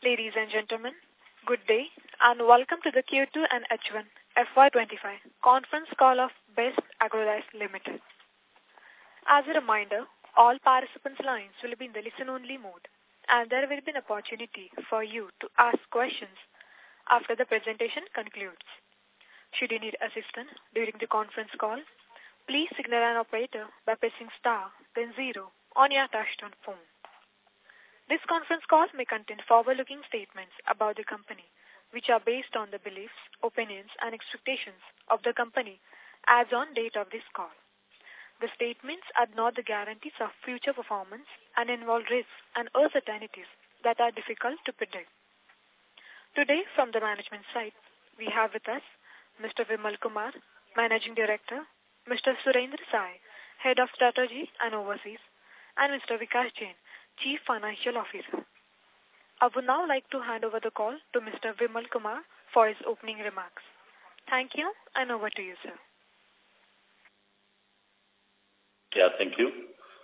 Ladies and gentlemen, good day and welcome to the Q2 and H1 FY25 conference call of Best Agrolife Limited. As a reminder, all participants' lines will be in the listen-only mode and there will be an opportunity for you to ask questions after the presentation concludes. Should you need assistance during the conference call, please signal an operator by pressing star then 0 on your touchtone phone. This conference call may contain forward-looking statements about the company, which are based on the beliefs, opinions, and expectations of the company as on date of this call. The statements are not the guarantees of future performance and involve risks and uncertainties that are difficult to predict. Today, from the management side, we have with us Mr. Vimal Kumar, Managing Director, Mr. Surendra Sai, Head of Strategy and Overseas, and Mr. Vikas Jain, Chief Financial Officer. I would now like to hand over the call to Mr. Vimal Kumar for his opening remarks. Thank you, and over to you, sir. Yeah, thank you.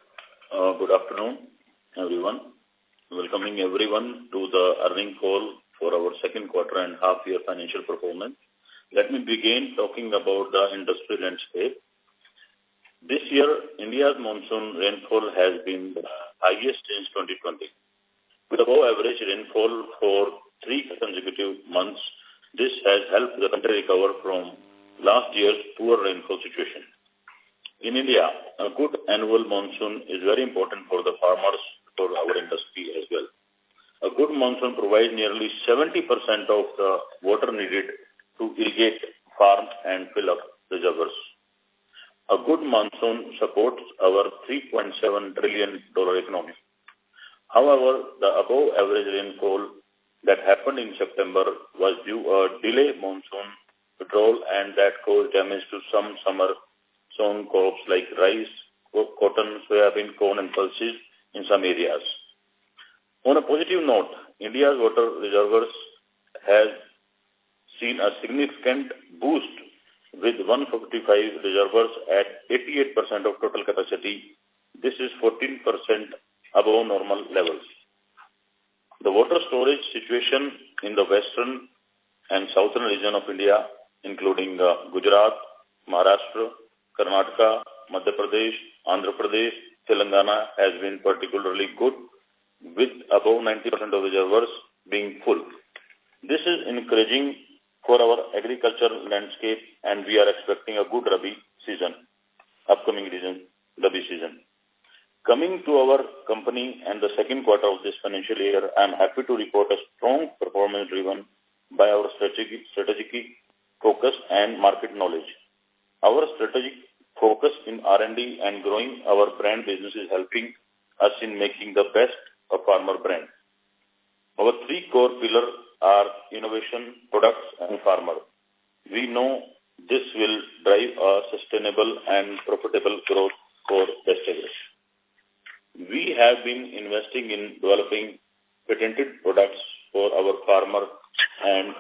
Good afternoon, everyone. Welcoming everyone to the earnings call for our second quarter and half-year financial performance. Let me begin talking about the industry landscape. This year, India's monsoon rainfall has been the highest since 2020. With above average rainfall for 3 consecutive months, this has helped the country recover from last year's poor rainfall situation. In India, a good annual monsoon is very important for the farmers, for our industry as well. A good monsoon provides nearly 70% of the water needed to irrigate farms and fill up reservoirs. A good monsoon supports our $3.7 trillion economy. However, the above average rainfall that happened in September was due a delayed monsoon withdrawal and that caused damage to some summer sown crops like rice, cotton, soybean, corn and pulses in some areas. On a positive note, India's water reservoirs has seen a significant boost with 155 reservoirs at 88% of total capacity. This is 14% above normal levels. The water storage situation in the western and southern region of India, including Gujarat, Maharashtra, Karnataka, Madhya Pradesh, Andhra Pradesh, Telangana, has been particularly good, with above 90% of reservoirs being full. This is encouraging for our agricultural landscape, and we are expecting a good Rabi season, upcoming Rabi season. Coming to our company and the second quarter of this financial year, I am happy to report a strong performance driven by our strategic focus and market knowledge. Our strategic focus in R&D and growing our brand business is helping us in making the best of farmer brand. Our 3 core pillars are innovation, products, and farmer. We know this will drive a sustainable and profitable growth for Best Agrolife. We have been investing in developing patented products for our farmer and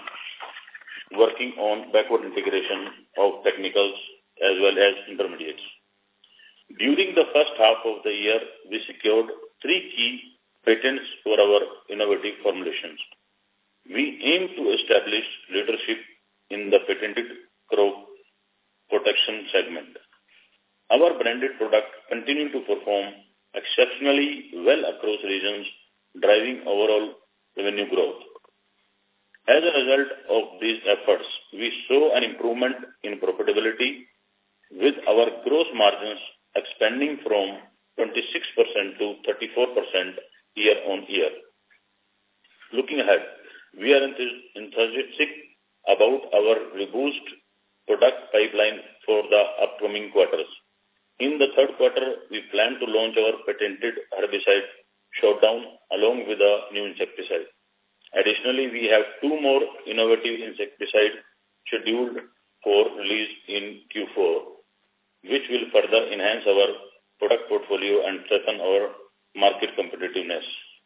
working on backward integration of technicals as well as intermediates. During the first half of the year, we secured 3 key patents for our innovative formulations. We aim to establish leadership in the patented crop protection segment. Our branded products continue to perform exceptionally well across regions, driving overall revenue growth. As a result of these efforts, we saw an improvement in profitability, with our gross margins expanding from 26% to 34% year-on-year. Looking ahead, we are enthusiastic about our robust product pipeline for the upcoming quarters. In the third quarter, we plan to launch our patented herbicide, Showdown, along with a new insecticide. Additionally, we have 2 more innovative insecticides scheduled for release in Q4, which will further enhance our product portfolio and strengthen our market competitiveness.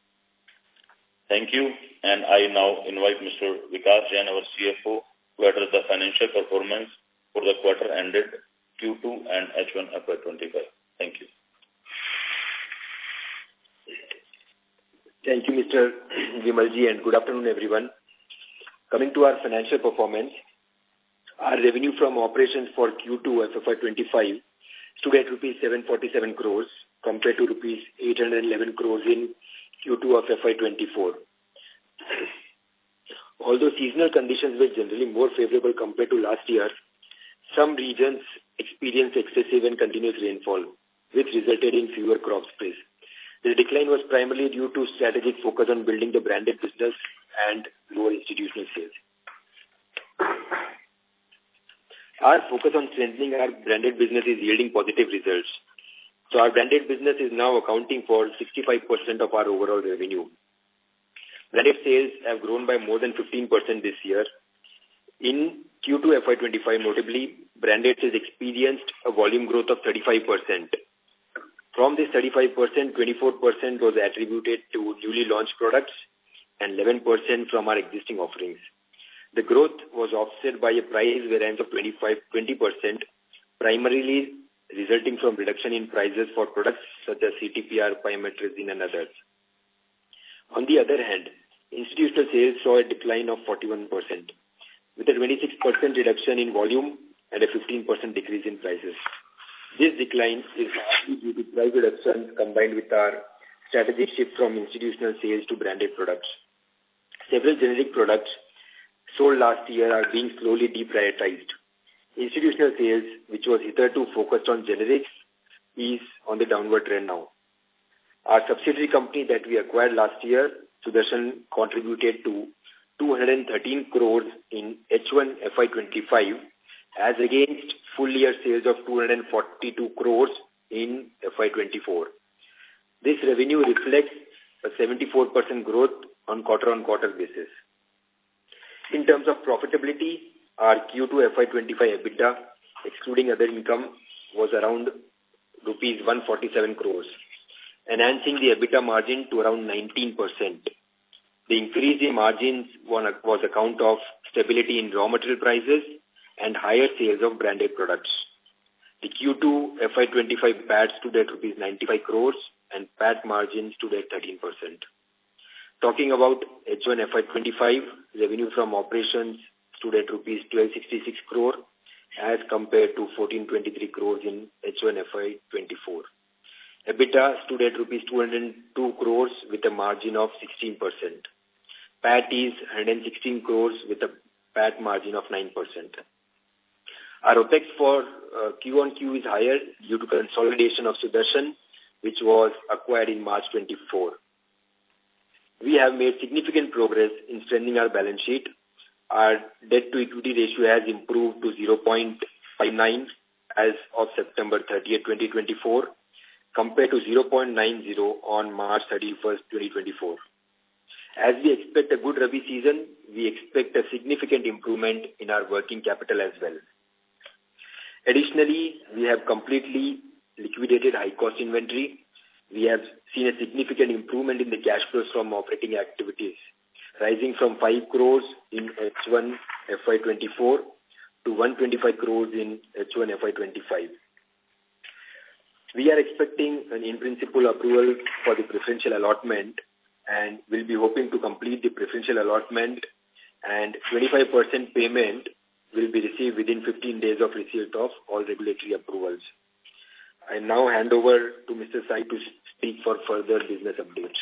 Thank you, and I now invite Mr. Vikas Jain, our CFO, to address the financial performance for the quarter ended Q2 and H1 FY25. Thank you. Thank you, Mr. Vimalji, and good afternoon, everyone. Coming to our financial performance, our revenue from operations for Q2 FY25 stood at rupees 747 crores compared to rupees 811 crores in Q2 of FY24. Although seasonal conditions were generally more favorable compared to last year, some regions experienced excessive and continuous rainfall, which resulted in fewer crop sprays. The decline was primarily due to strategic focus on building the branded business and lower institutional sales. Our focus on strengthening our branded business is yielding positive results. So our branded business is now accounting for 65% of our overall revenue. Branded sales have grown by more than 15% this year. In Q2 FY25, notably, branded sales experienced a volume growth of 35%. From this 35%, 24% was attributed to newly launched products and 11% from our existing offerings. The growth was offset by a price variance of 20%, primarily resulting from reduction in prices for products such as CTPR, pymetrozine, and others. On the other hand, institutional sales saw a decline of 41%, with a 26% reduction in volume and a 15% decrease in prices. This decline is largely due to price reductions combined with our strategic shift from institutional sales to branded products. Several generic products sold last year are being slowly deprioritized. Institutional sales, which was hitherto focused on generics, is on the downward trend now. Our subsidiary company that we acquired last year, Sudarshan, contributed to 213 crores in H1 FY25 as against full year sales of 242 crores in FY24. This revenue reflects a 74% growth on quarter-on-quarter basis. In terms of profitability, our Q2 FY25 EBITDA, excluding other income, was around rupees 147 crores, enhancing the EBITDA margin to around 19%. The increase in margins was account of stability in raw material prices and higher sales of branded products. The Q2 FY25 PAT stood at rupees 95 crores and PAT margins stood at 13%. Talking about H1 FY25, revenue from operations stood at rupees 1266 crore as compared to 1423 crores in H1 FY24. EBITDA stood at rupees 202 crores with a margin of 16%. PAT is 116 crores with a PAT margin of 9%. Our OPEX for Q1Q is higher due to consolidation of Sudarshan, which was acquired in March 24. We have made significant progress in strengthening our balance sheet. Our debt-to-equity ratio has improved to 0.59 as of September 30th, 2024, compared to 0.90 on March 31st, 2024. As we expect a good Rabi season, we expect a significant improvement in our working capital as well. Additionally, we have completely liquidated high-cost inventory. We have seen a significant improvement in the cash flows from operating activities, rising from 5 crores in H1 FY24 to 125 crores in H1 FY25. We are expecting an in-principle approval for the preferential allotment and will be hoping to complete the preferential allotment, and 25% payment will be received within 15 days of receipt of all regulatory approvals. I now hand over to Mr. Sai to speak for further business updates.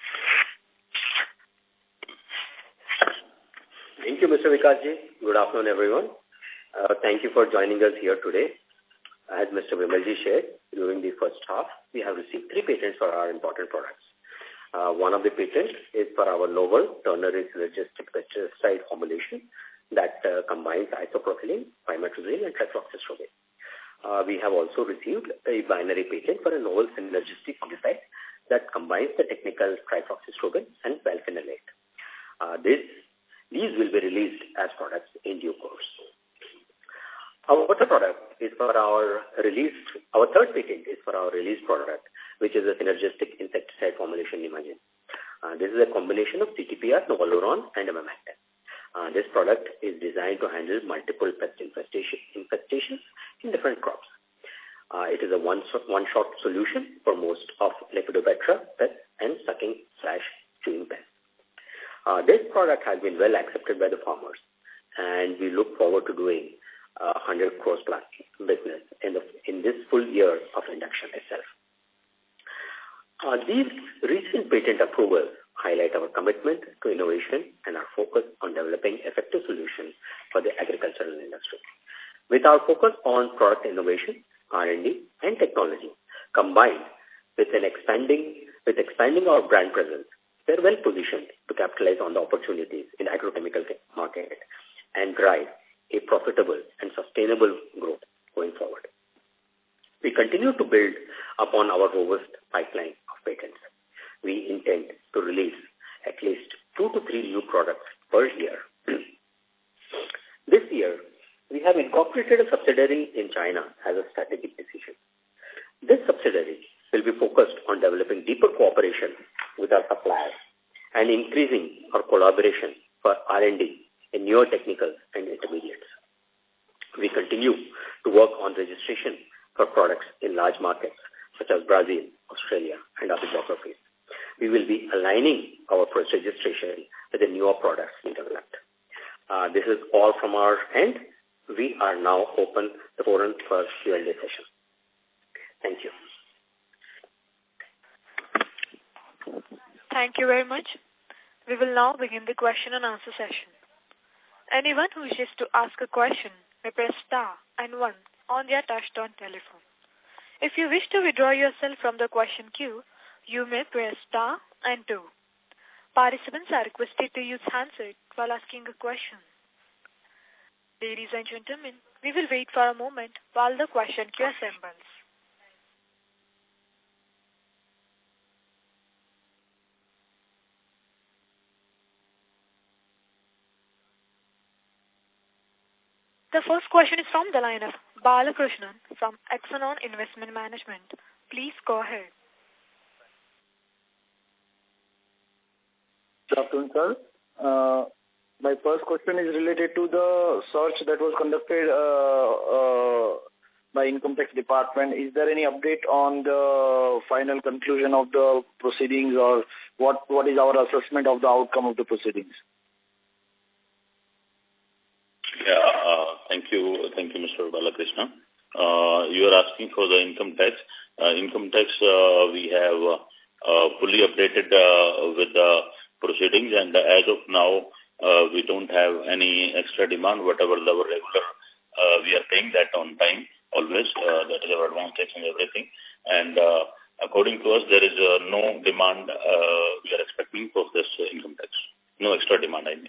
Thank you, Mr. Vikasji. Good afternoon, everyone. Thank you for joining us here today. As Mr. Vimalji shared, during the first half, we have received 3 patents for our important products. One of the patents is for our novel ternary synergistic pesticide formulation that combines isopropyl, pymetrozine, and trifloxystrobin. We have also received a binary patent for a novel synergistic fungicide that combines the technical trifloxystrobin and valphenolate. These will be released as products in due course. Our third patent is for our released product, which is a synergistic insecticide formulation Nemagen. This is a combination of CTPR, Novaluron, and Emamectin. This product is designed to handle multiple pest infestations in different crops. It is a one-shot solution for most of Lepidoptera pests and sucking/ This product has been well accepted by the farmers, and we look forward to doing 100 crores plus business in this full year of induction itself. These recent patent approvals highlight our commitment to innovation and our focus on developing effective solutions for the agricultural industry. With our focus on product innovation, R&D, and technology, combined with expanding our brand presence, we are well positioned to capitalize on the opportunities in agrochemical market and drive a profitable and sustainable growth going forward. We continue to build upon our robust pipeline of patents. We intend to release at least 2 to 3 new products per year. This year, we have incorporated a subsidiary in China as a strategic decision. This subsidiary will be focused on developing deeper cooperation with our suppliers and increasing our collaboration for R&D in newer technicals and intermediates. We continue to work on registration for products in large markets such as Brazil, Australia, and other geographies. We will be aligning our first registration with the newer products we developed. This is all from our end. We are now open the forum for Q&A session. Thank you. Thank you very much. We will now begin the question and answer session. Anyone who wishes to ask a question may press star and 1 on their touch-tone telephone. If you wish to withdraw yourself from the question queue, you may press star and 2. Participants are requested to use handset while asking a question. Ladies and gentlemen, we will wait for a moment while the question queue assembles. The first question is from the line of Balakrishnan from Axonon Investment Management. Please go ahead. Good afternoon, sir. My first question is related to the search that was conducted by Income Tax Department. Is there any update on the final conclusion of the proceedings, or what is our assessment of the outcome of the proceedings? Thank you, Mr. Balakrishna. You are asking for the income tax. We have fully updated with the proceedings, and as of now, we don't have any extra demand. Whatever our regular, we are paying that on time, always. That is our advance tax and everything. And according to us, there is no demand we are expecting for this income tax. No extra demand, I mean.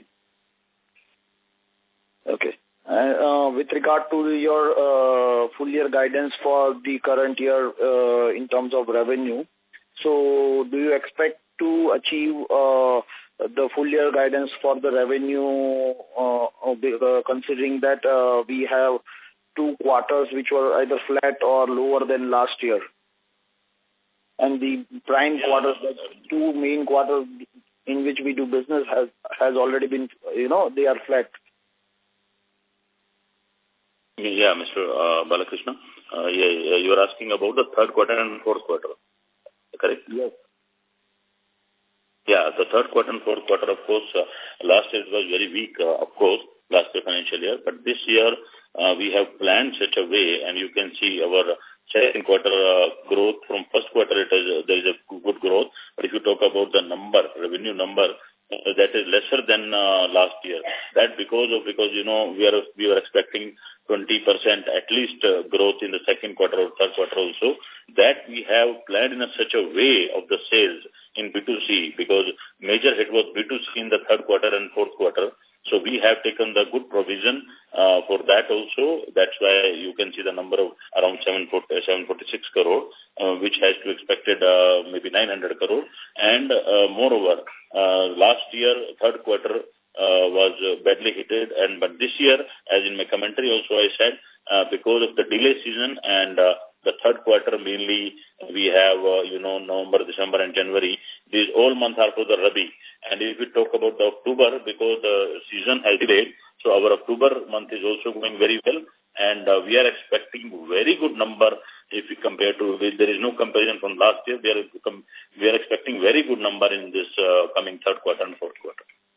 Okay. With regard to your full year guidance for the current year in terms of revenue, so do you expect to achieve the full year guidance for the revenue, considering that we have 2 quarters which were either flat or lower than last year? And the prime quarters, the 2 main quarters in which we do business has already been, they are flat. Yeah, Mr. Balakrishna. You are asking about the 3rd quarter and 4th quarter, correct? Yes. Yeah, the 3rd quarter and 4th quarter, of course, last year was very weak, of course, last year financial year. But this year, we have planned such a way, and you can see our 2nd quarter growth from 1st quarter, there is a good growth. But if you talk about the revenue number, that is lesser than last year. That because we are expecting 20% at least growth in the 2nd quarter or 3rd quarter also. That we have planned in such a way of the sales in B2C, because major hit was B2C in the 3rd quarter and 4th quarter. So we have taken the good provision for that also. That's why you can see the number of around 746 crore, which has to expected maybe 900 crore. And moreover, last year, 3rd quarter was badly hit. But this year, as in my commentary also I said, because of the delay season and the 3rd quarter mainly we have, November, December and January. These all months are for the Rabi. And if we talk about the October, because the season has delayed, so our October month is also going very well. And we are expecting very good number if we compare to, there is no comparison from last year. We are expecting very good number in this coming 3rd quarter and 4th quarter.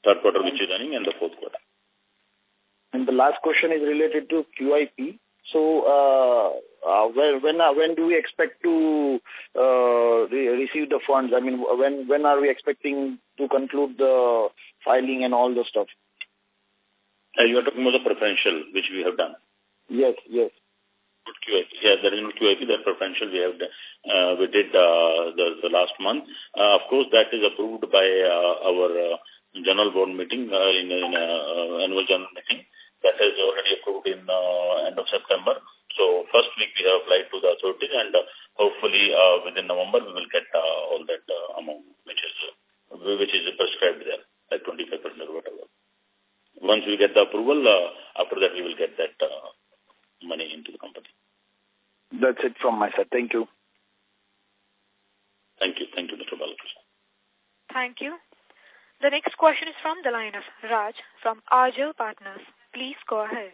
third quarter which is running and the fourth quarter. And the last question is related to QIP. So, when do we expect to receive the funds? I mean, when are we expecting to conclude the filing and all the stuff? You are talking about the preferential which we have done. Yes. Not QIP. Yeah, there is no QIP. That preferential we have we did the last month. Of course, that is approved by our general board meeting in annual general meeting. That is already approved in end of September. So first week we have applied to the authorities, and hopefully within November we will get all that amount which is prescribed there, like 25% or whatever. Once we get the approval, after that we will get that money into the company. That's it from my side. Thank you. Thank you, Mr. Balakrishnan. Thank you. The next question is from the line of Raj from Arjun Partners. Please go ahead.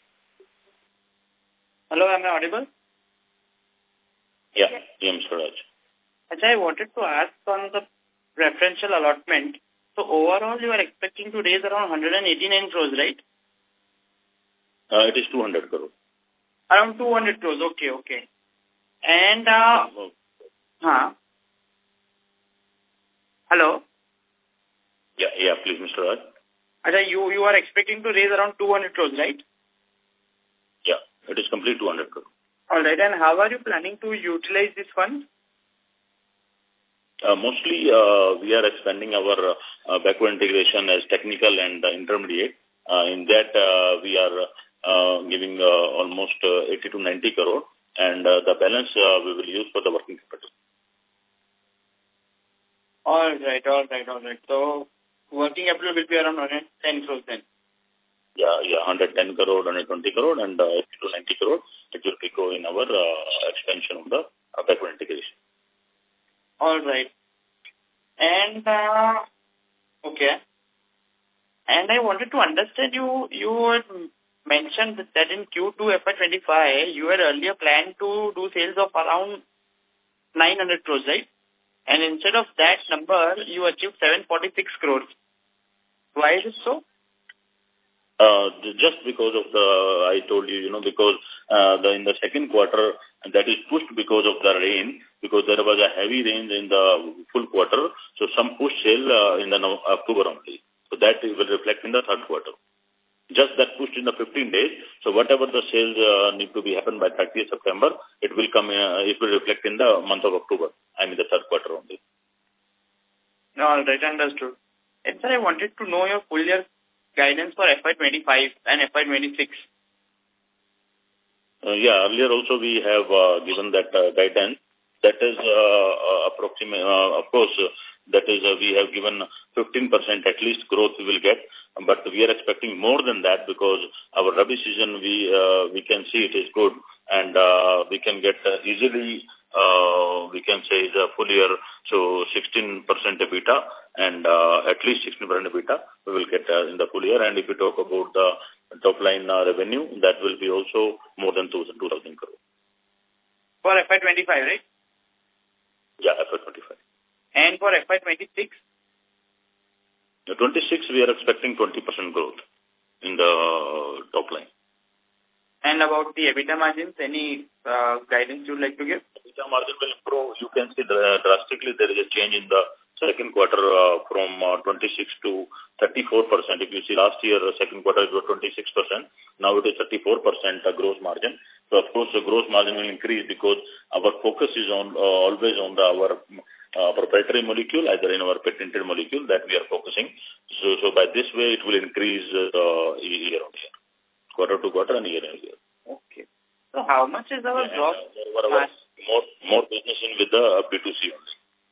Hello, am I audible? Yeah, Mr. Raj. Ajay, I wanted to ask on the preferential allotment. So overall, you are expecting to raise around 189 crores, right? It is 200 crores. Around 200 crores, okay. And, hello? Yeah, please, Mr. Raj. Ajay, you are expecting to raise around 200 crores, right? Yeah, it is complete 200 crores. All right, and how are you planning to utilize this fund? Mostly, we are expanding our backward integration as technical and intermediate. In that, we are giving almost 80 to 90 crore, and the balance we will use for the working capital. All right. So, working capital will be around 110 crores then? Yeah, 110 crore, 120 crore, and 80 to 90 crore. It will go in our expansion of the backward integration. All right. And, okay. And I wanted to understand you had mentioned that in Q2 FY25, you had earlier planned to do sales of around 900 crores, right? And instead of that number, you achieved 746 crores. Why is it so? Just because of I told you, because in the second quarter, that is pushed because of the rain, because there was a heavy rain in the full quarter, so some push sale in the October only. So that will reflect in the third quarter. Just that pushed in the 15 days, so whatever the sales need to be happen by 30th September, it will come, it will reflect in the month of October, the third quarter only. All right, understood. And sir, I wanted to know your full year guidance for FY25 and FY26. Earlier also we have given that guidance. That is approximate, of course, that is we have given 15% at least growth we will get, but we are expecting more than that because our Rabi season we can see it is good, and we can get easily we can say the full year, so 16% EBITDA and at least 16% EBITDA we will get in the full year. And if you talk about the top line revenue, that will be also more than 2,000 crores. For FY25, right? Yeah, FY25. And for FY26? The 26 we are expecting 20% growth in the top line. And about the EBITDA margins, any guidance you would like to give? EBITDA margin will improve. You can see drastically there is a change in the second quarter from 26 to 34%. If you see last year, second quarter it was 26%. Now it is 34% gross margin. So of course the gross margin will increase because our focus is on always on our proprietary molecule, either in our patented molecule that we are focusing. So by this way it will increase year on year, quarter to quarter and year on year. Okay. So how much is our gross margin? More business in with the B2C only.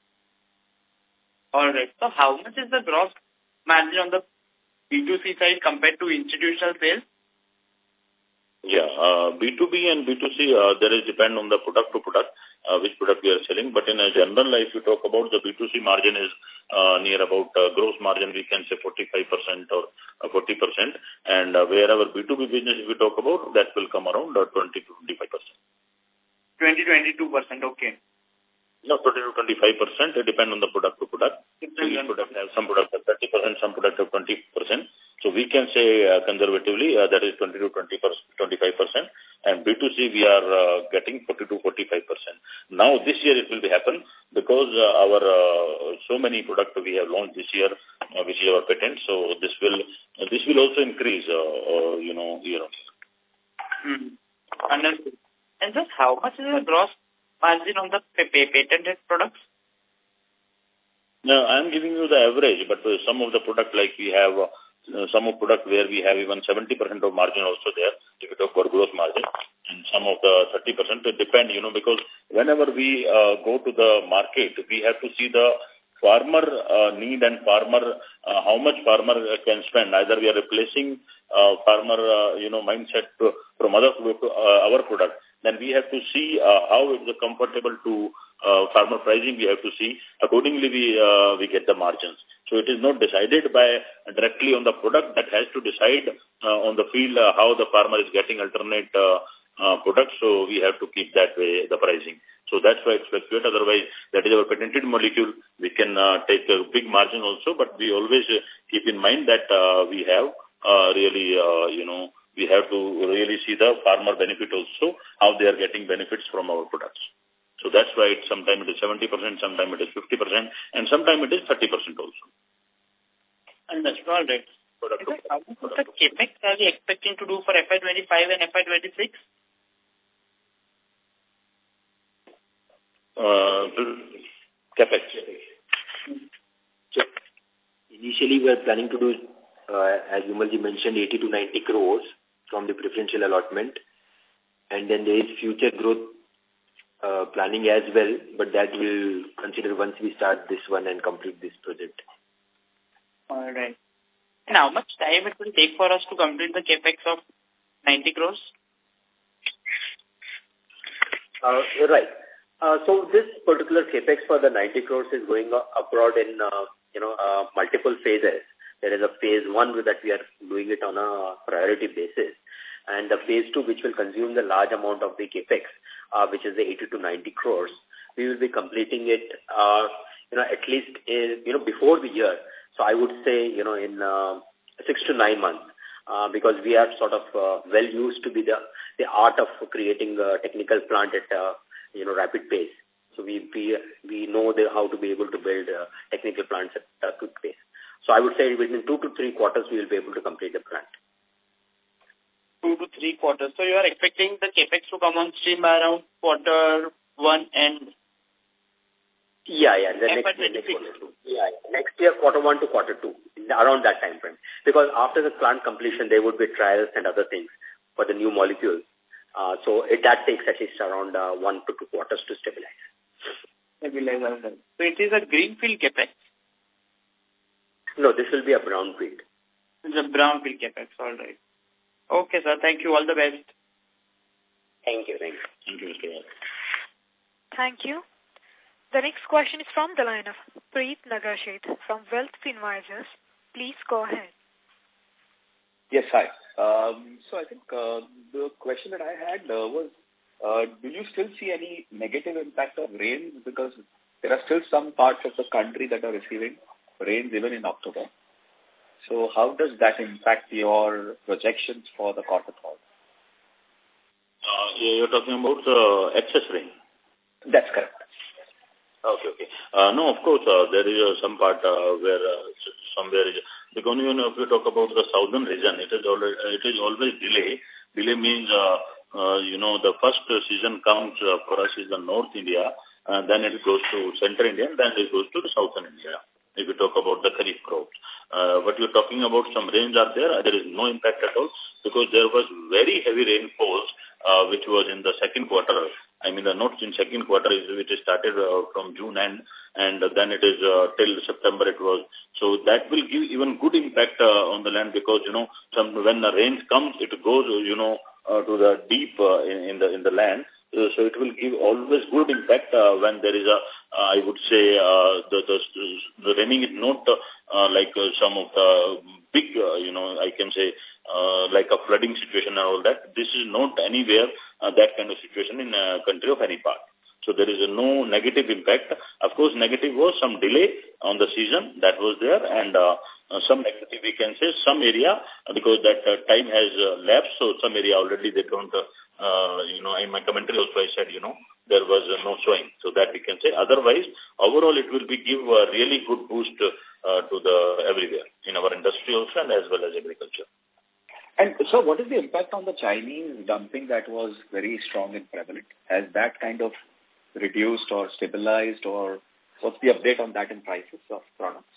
All right. So how much is the gross margin on the B2C side compared to institutional sales? Yeah, B2B and B2C, there is depend on the product to product, which product we are selling. But in a general, if you talk about the B2C margin is near about gross margin, we can say 45% or 40%. And wherever B2B business, if we talk about, that will come around 20 to 25%. 20-22%, okay. No, 20 to 25%. It depends on the product to product. So each product has some product have 30%, some product have 20%. So we can say conservatively that is 20 to 25%. And B2C we are getting 40 to 45%. Now this year it will be happen because our so many products we have launched this year, which is our patent. So this will also increase, year on year. Understood. And just how much is the gross margin on the patented products? No, I'm giving you the average, but some of the product like we have some of product where we have even 70% of margin also there, if you talk about gross margin, and some of the 30%, it depend, because whenever we go to the market, we have to see the farmer need and farmer, how much farmer can spend. Either we are replacing farmer, mindset from other our product. Then we have to see how it is comfortable to farmer pricing. We have to see accordingly. We get the margins. So it is not decided by directly on the product. That has to decide on the field how the farmer is getting alternate products. So we have to keep that way the pricing. So that's why it's fluctuate. Otherwise, that is our patented molecule. We can take a big margin also, but we always keep in mind that we have really, we have to really see the farmer benefit also, how they are getting benefits from our products. So that's why sometimes it is 70%, sometimes it is 50%, and sometimes it is 30% also. And that's all right. How much of the CapEx are we expecting to do for FY25 and FY26? CapEx. So initially we are planning to do, as Vimalji mentioned, 80 to 90 crores from the preferential allotment. And then there is future growth planning as well, but that we'll consider once we start this one and complete this project. All right. And how much time it will take for us to complete the CapEx of 90 crores? You're right. So this particular CapEx for the 90 crores is going abroad in, multiple phases. There is a phase 1 that we are doing it on a priority basis. And the phase 2, which will consume the large amount of the CapEx, which is the 80 to 90 crores, we will be completing it, at least, before the year. So I would say, in 6 to 9 months, because we are sort of well used to be the art of creating a technical plant at rapid pace. So we know how to be able to build technical plants at a quick pace. So I would say within 2 to 3 quarters we will be able to complete the plant. 2 to 3 quarters. So you are expecting the CapEx to come on stream by around Q1 and the next year, Q1 to Q2, around that time frame. Because after the plant completion, there would be trials and other things for the new molecules. So that takes at least around 1 to 2 quarters to stabilize. So it is a greenfield CapEx? No, this will be a brownfield. It's a brownfield CapEx, all right. Okay, sir. Thank you. All the best. Thank you. Thank you, Mr. Yadav. Thank you. The next question is from the line of Preet Nagarsheth from Wealth Advisors. Please go ahead. Yes, hi. So I think the question that I had was, do you still see any negative impact of rain? Because there are still some parts of the country that are receiving rains even in October. So how does that impact your projections for the quarter four? You're talking about excess rain? That's correct. Okay. No, of course, there is some part where somewhere, because if you talk about the southern region, it is always delay. Delay means, the first season comes for us is the North India, then it goes to Central India, then it goes to the Southern India. If you talk about the kharif crops. But you're talking about some rains are there is no impact at all because there was very heavy rainfalls, which was in the second quarter. I mean, not in second quarter, which started from June and then it is till September it was. So that will give even good impact on the land because, when the rain comes, it goes, to the deep in the land. So it will give always good impact when there is I would say, the raining is not like some of the big, I can say, like a flooding situation and all that. This is not anywhere that kind of situation in a country of any part. So there is no negative impact. Of course, negative was some delay on the season that was there, and some negative we can say, some area, because that time has lapsed, so some area already they don't, in my commentary also I said, there was no sowing. So that we can say. Otherwise, overall it will give a really good boost to the everywhere, in our industry also and as well as agriculture. And so what is the impact on the Chinese dumping that was very strong and prevalent? Has that kind of reduced or stabilized, or what's the update on that in prices of products?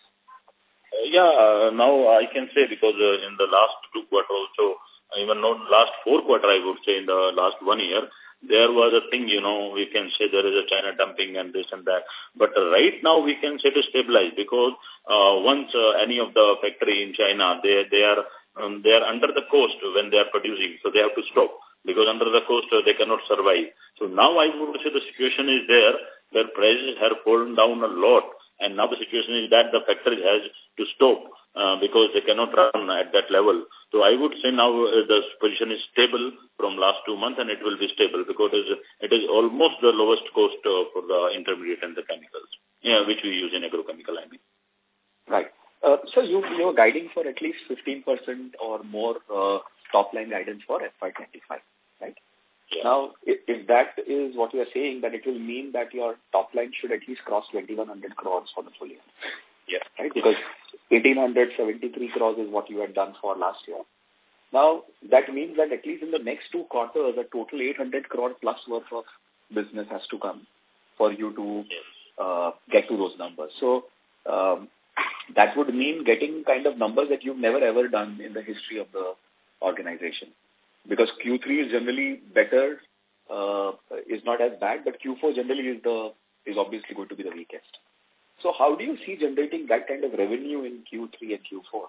Now I can say, because in the last 2 quarters also, even not last 4 quarters, I would say in the last 1 year, there was a thing, we can say there is a China dumping and this and that. But right now we can say to stabilize, because once any of the factory in China, they are under the coast when they are producing, so they have to stop, because under the coast they cannot survive. So now I would say the situation is there where prices have fallen down a lot, and now the situation is that the factory has to stop because they cannot run at that level. So I would say now the position is stable from last 2 months, and it will be stable because it is almost the lowest cost for the intermediate and the chemicals, which we use in agrochemical, I mean. Right. So you're guiding for at least 15% or more top-line guidance for FY25, right? Yeah. Now, if that is what you are saying, that it will mean that your top line should at least cross 2,100 crores for the full year. Yeah. Right? Because 1,873 crores is what you had done for last year. Now, that means that at least in the next 2 quarters, a total 800 crore plus worth of business has to come for you to get to those numbers. So, that would mean getting kind of numbers that you've never ever done in the history of the organization. Because Q3 is generally better, is not as bad, but Q4 generally is obviously going to be the weakest. So how do you see generating that kind of revenue in Q3 and Q4?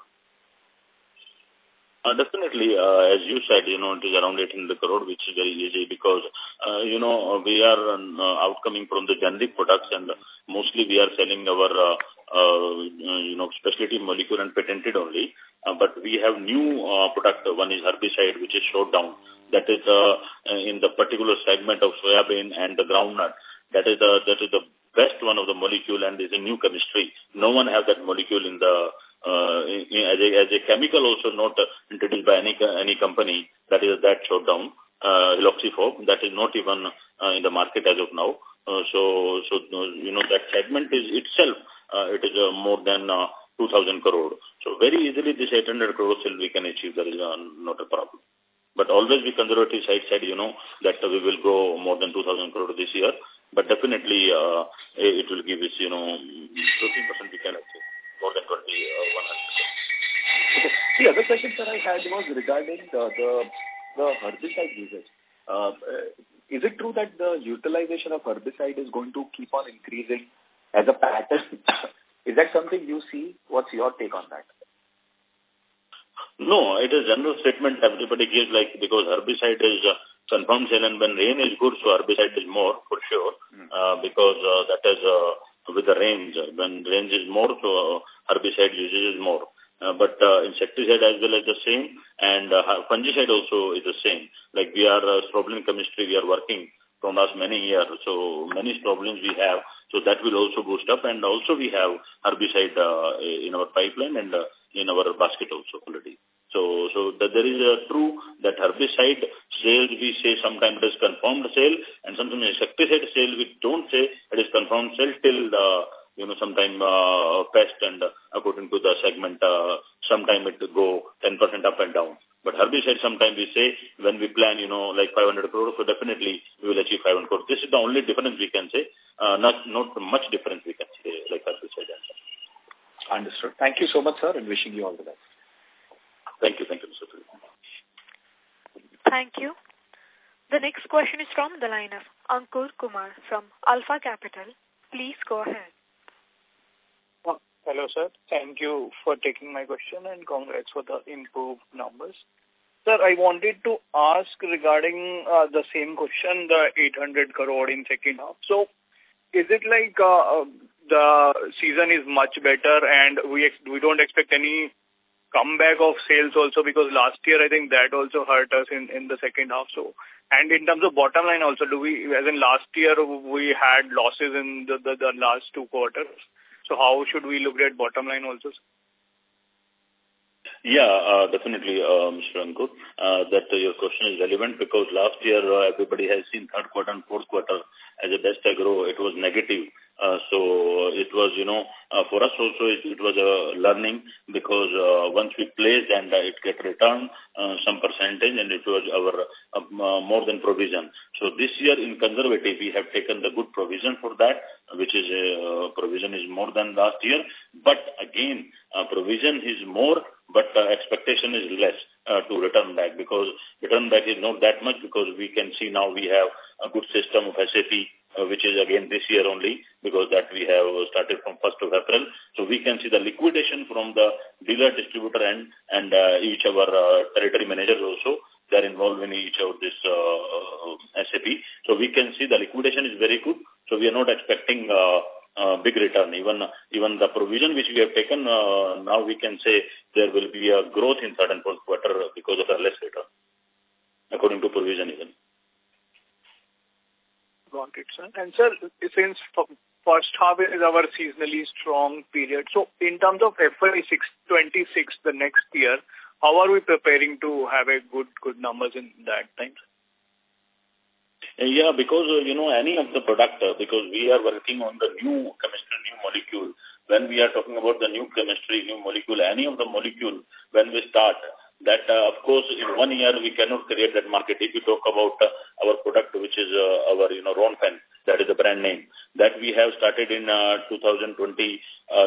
Definitely, as you said, it is around 800 crore, which is very easy because, we are outcoming from the generic products, and mostly we are selling our, specialty molecule and patented only. But we have new product. One is herbicide, which is short down. That is in the particular segment of soybean and the groundnut. That is the best one of the molecule, and is a new chemistry. No one has that molecule in the as a chemical also not introduced by any company. That is that short down Haloxyfob. That is not even in the market as of now. So that segment is itself it is more than 2,000 crore. So very easily this 800 crore still we can achieve. There is not a problem. But always be conservative side said, that we will go more than 2,000 crore this year. But definitely it will give us, 15% we can achieve. More than 100. Okay. The other question that I had was regarding the herbicide usage. Is it true that the utilization of herbicide is going to keep on increasing as a pattern? Is that something you see? What's your take on that? No, it is general statement everybody gives, because herbicide is confirmed sale, and when rain is good, so herbicide is more for sure, because that is with the rains. When rain is more, so herbicide usage is more. But insecticide as well as the same, and fungicide also is the same. Like we are strobilurin chemistry, we are working from last many years, so many strobilins we have, so that will also boost up, and also we have herbicide in our pipeline and in our basket also already. So that there is a true that herbicide sales we say sometimes it is confirmed sale, and sometimes insecticide sale we don't say it is confirmed sale till sometime pest, and according to the segment, sometime it will go 10% up and down. But herbicide sometimes we say when we plan, like 500 crore, so definitely we will achieve 500 crore. This is the only difference we can say, not much difference we can say like herbicide. Understood. Thank you so much, sir, and wishing you all the best. Thank you, Mr. Phil. Thank you. The next question is from the line of Ankur Kumar from Alpha Capital. Please go ahead. Hello, sir. Thank you for taking my question, and congrats for the improved numbers. Sir, I wanted to ask regarding the same question, the 800 crore in second half. So, is it like the season is much better, and we don't expect any comeback of sales also, because last year I think that also hurt us in the second half. So And in terms of bottom line also, do we, as in last year, we had losses in the last 2 quarters. So how should we look at bottom line also? Yeah, definitely, Mr. Ankur, that your question is relevant because last year everybody has seen third quarter and fourth quarter as a best agro. It was negative. So it was, for us also it was a learning because once we placed and it get returned some percentage and it was our more than provision. So this year in conservative we have taken the good provision for that, which is provision is more than last year. But again, provision is more, but expectation is less to return back because return back is not that much because we can see now we have a good system of SAP, which is again this year only because that we have started from 1st of April. So we can see the liquidation from the dealer distributor and each of our territory managers also. They are involved in each of this SAP. So we can see the liquidation is very good. So we are not expecting big return. Even the provision which we have taken, now we can say there will be a growth in third and fourth quarter because of the less return, according to provision even. Got it, sir. And sir, since first half is our seasonally strong period, so in terms of FY 26, the next year, how are we preparing to have a good numbers in that time? Yeah, because, any of the product, because we are working on the new chemistry, new molecule. When we are talking about the new chemistry, new molecule, any of the molecule, when we start, that, of course, in 1 year, we cannot create that market. If you talk about our product, which is our, Ronfen, that is the brand name, that we have started in 2023,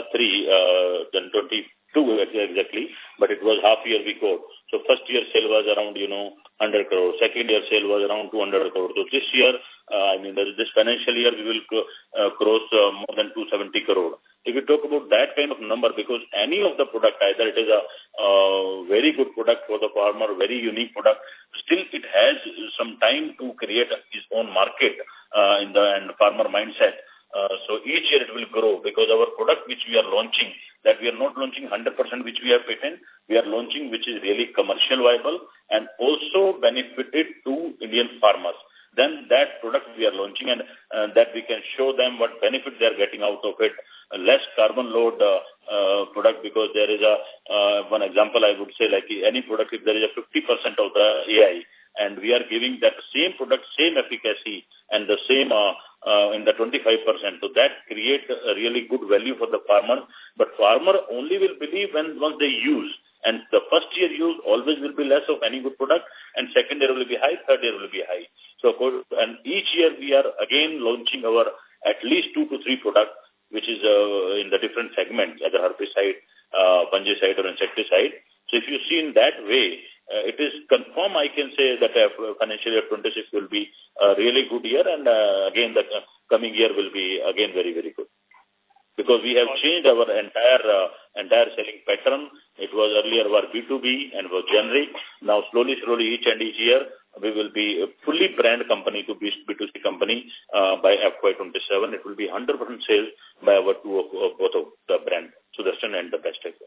then 22 exactly, but it was half year we got. So first year sale was around, 100 crore. Second year sale was around 200 crore. So this year, this financial year, we will cross more than 270 crore. If you talk about that kind of number, because any of the product, either it is a very good product for the farmer, very unique product, still it has some time to create its own market in the farmer mindset. So each year it will grow because our product which we are launching, that we are not launching 100% which we have patent, we are launching which is really commercial viable and also benefited to Indian farmers. Then that product we are launching and that we can show them what benefit they are getting out of it. Less carbon load product because there is one example I would say like any product if there is a 50% of the AI and we are giving that same product, same efficacy and the same in the 25%. So that creates a really good value for the farmer. But farmer only will believe once they use. And the first year use always will be less of any good product and second year will be high, third year will be high. So and each year we are again launching our at least 2 to 3 products which is in the different segments, either herbicide, fungicide or insecticide. So if you see in that way, it is confirmed I can say that financial year 26 will be a really good year and again the coming year will be again very, very good. Because we have changed our entire selling pattern. It was earlier our B2B and was generic. Now slowly each year we will be a fully brand company to B2C company by FY27. It will be 100% sales by our both of the brand, Sudarshan and the Best Agro.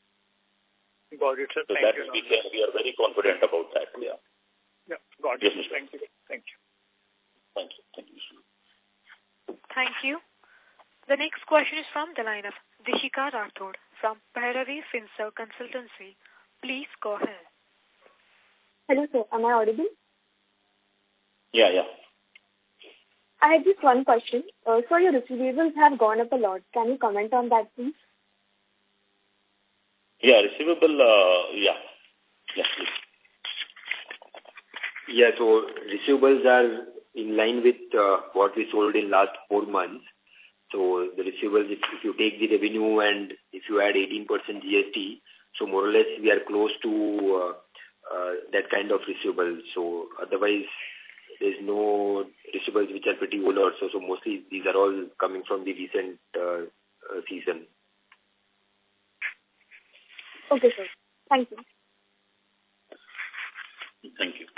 Got it, sir. So Thank that you. we are very confident about that. Yeah. Yeah, got yes, it. Thank you. Thank you. Thank you. Thank you. The next question is from the line of Dishika Rathod from Bhairavi Finserv Consultancy. Please go ahead. Hello, sir. Am I audible? Yeah. I had just one question. So your receivables have gone up a lot. Can you comment on that, please? Yeah, receivable, yeah. Yes, please. Yeah, so receivables are in line with what we sold in last 4 months. So the receivables, if you take the revenue and if you add 18% GST, so more or less we are close to that kind of receivables. So otherwise, there's no receivables which are pretty old also. So mostly these are all coming from the recent season. Okay, sir. Thank you. Thank you.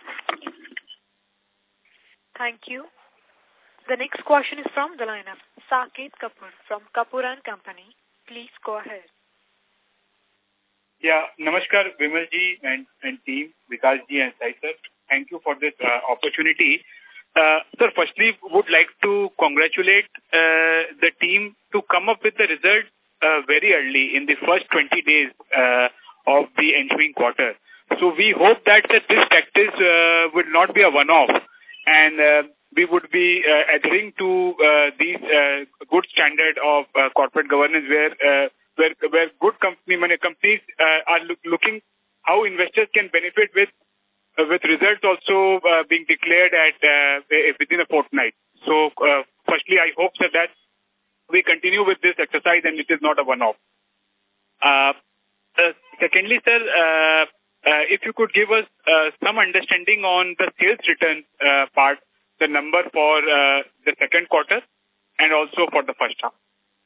Thank you. The next question is from the line of Saket Kapoor from Kapoor & Company. Please go ahead. Yeah, namaskar, Vimalji and team, Vikasji and Sai sir. Thank you for this opportunity. Sir, firstly, would like to congratulate the team to come up with the result very early in the first 20 days of the ensuing quarter. So we hope that this practice will not be a one-off, and we would be adhering to these good standard of corporate governance where good companies are looking how investors can benefit with results also being declared at within a fortnight. So firstly, I hope that we continue with this exercise and it is not a one-off. Secondly, sir, if you could give us some understanding on the sales return part, the number for the second quarter and also for the first half.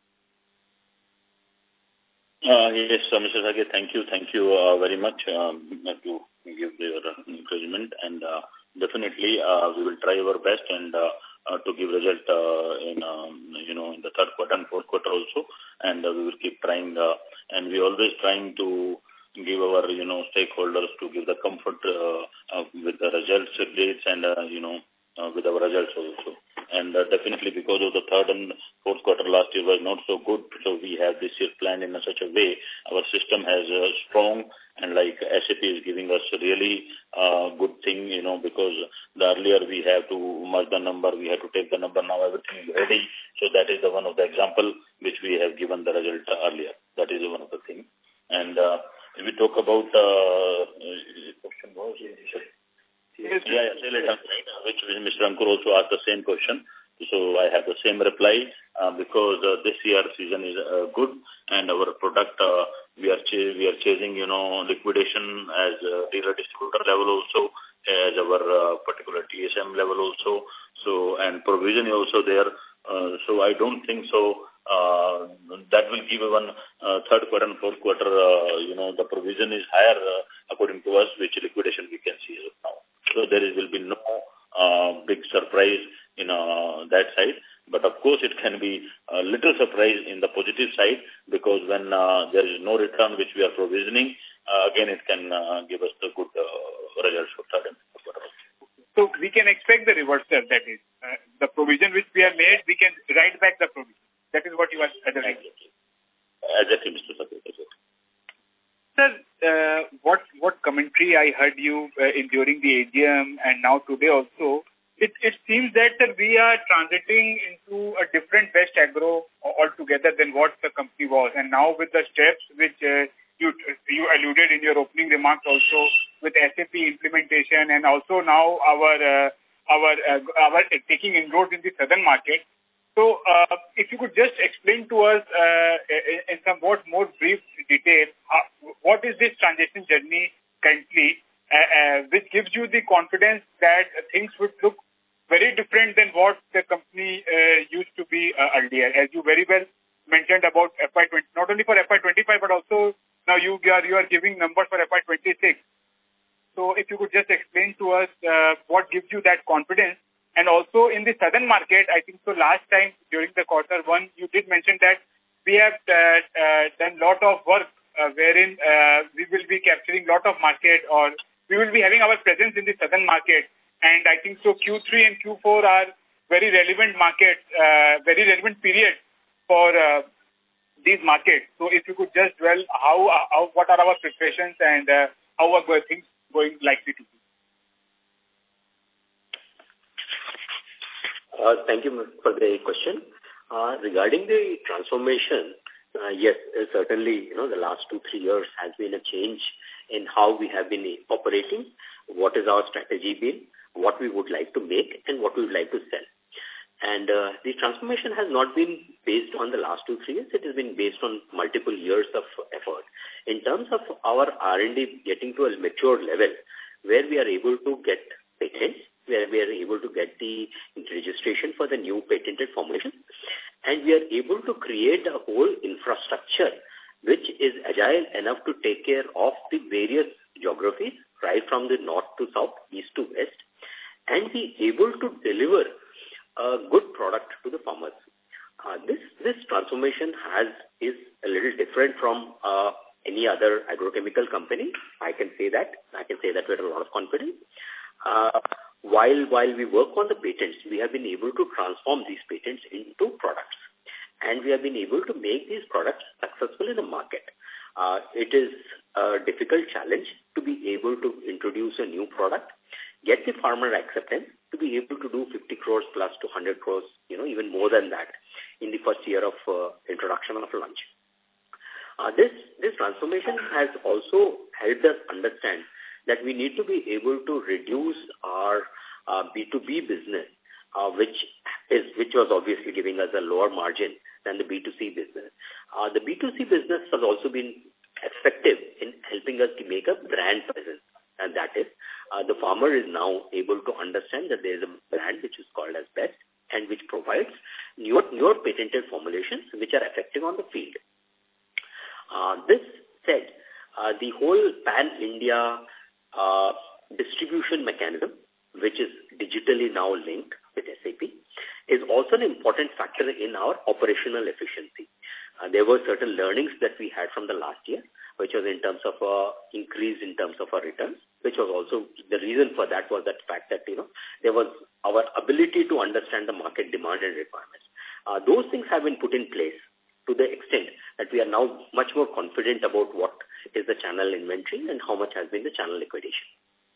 Yes, Mr. Saket, thank you very much to give your encouragement, and definitely we will try our best and to give result in the third quarter and fourth quarter also, and we will keep trying, and we always trying to give our stakeholders to give the comfort with the results dates and with our results also. And definitely because of the third and fourth quarter last year was not so good, so we have this year planned in such a way our system has strong, and like SAP is giving us really good thing, because the earlier we have to merge the number, we have to take the number, now everything is ready. So that is the one of the example which we have given the result earlier. That is one of the things. And if we talk about question was which Mr. Ankur also asked the same question. So I have the same reply because this year season is good, and our product we are chasing liquidation as dealer distributor level also, as our particular TSM level also. So and provision is also there. So I don't think so. That will give one third quarter and fourth quarter. The provision is higher according to us, which liquidation we can see now. So there will be no big surprise in that side. But of course, it can be a little surprise in the positive side, because when there is no return which we are provisioning, again it can give us the good results for third and fourth quarter. So we can expect the reversal, that is, the provision which we have made, we can write back the provision. That is what you are addressing. Exactly, Mr. Saket. Sir, what commentary I heard you during the AGM and now today also, it seems that we are transiting into a different Best Agro altogether than what the company was. And now with the steps which you alluded in your opening remarks also, with SAP implementation, and also now our taking inroads in the southern market. So if you could just explain to us in somewhat more brief detail, what is this transition journey currently, which gives you the confidence that things would look very different than what the company used to be earlier, as you very well mentioned about FY20, not only for FY25, but also now you are giving numbers for FY26. So if you could just explain to us what gives you that confidence. And also in the southern market, I think so last time during the quarter one, you did mention that we have done a lot of work wherein we will be capturing a lot of market, or we will be having our presence in the southern market. And I think so Q3 and Q4 are very relevant markets, very relevant period for these markets. So if you could just dwell what are our preparations and how are things going likely to be? Thank you for the question. Regarding the transformation, yes, certainly, the last 2-3 years has been a change in how we have been operating, what is our strategy been, what we would like to make, and what we would like to sell. And the transformation has not been based on the last 2-3 years. It has been based on multiple years of effort. In terms of our R&D getting to a mature level, where we are able to get patents, where we are able to get the registration for the new patented formulation, and we are able to create a whole infrastructure which is agile enough to take care of the various geographies, right from the north to south, east to west, and be able to deliver a good product to the farmers. This transformation is a little different from any other agrochemical company. I can say that with a lot of confidence. while we work on the patents, we have been able to transform these patents into products. And we have been able to make these products successful in the market. It is a difficult challenge to be able to introduce a new product, get the farmer acceptance, to be able to do 50 crores plus to 100 crores, even more than that in the first year of introduction of launch. This transformation has also helped us understand that we need to be able to reduce our B2B business, which was obviously giving us a lower margin than the B2C business. The B2C business has also been effective in helping us to make a brand presence. And that is, the farmer is now able to understand that there is a brand which is called as Best and which provides newer patented formulations which are effective on the field. This said, the whole pan-India distribution mechanism, which is digitally now linked with SAP, is also an important factor in our operational efficiency. There were certain learnings that we had from the last year, which was in terms of increase in terms of our returns, which was also the reason for that was that fact that, there was our ability to understand the market demand and requirements. Those things have been put in place to the extent that we are now much more confident about what is the channel inventory and how much has been the channel liquidation.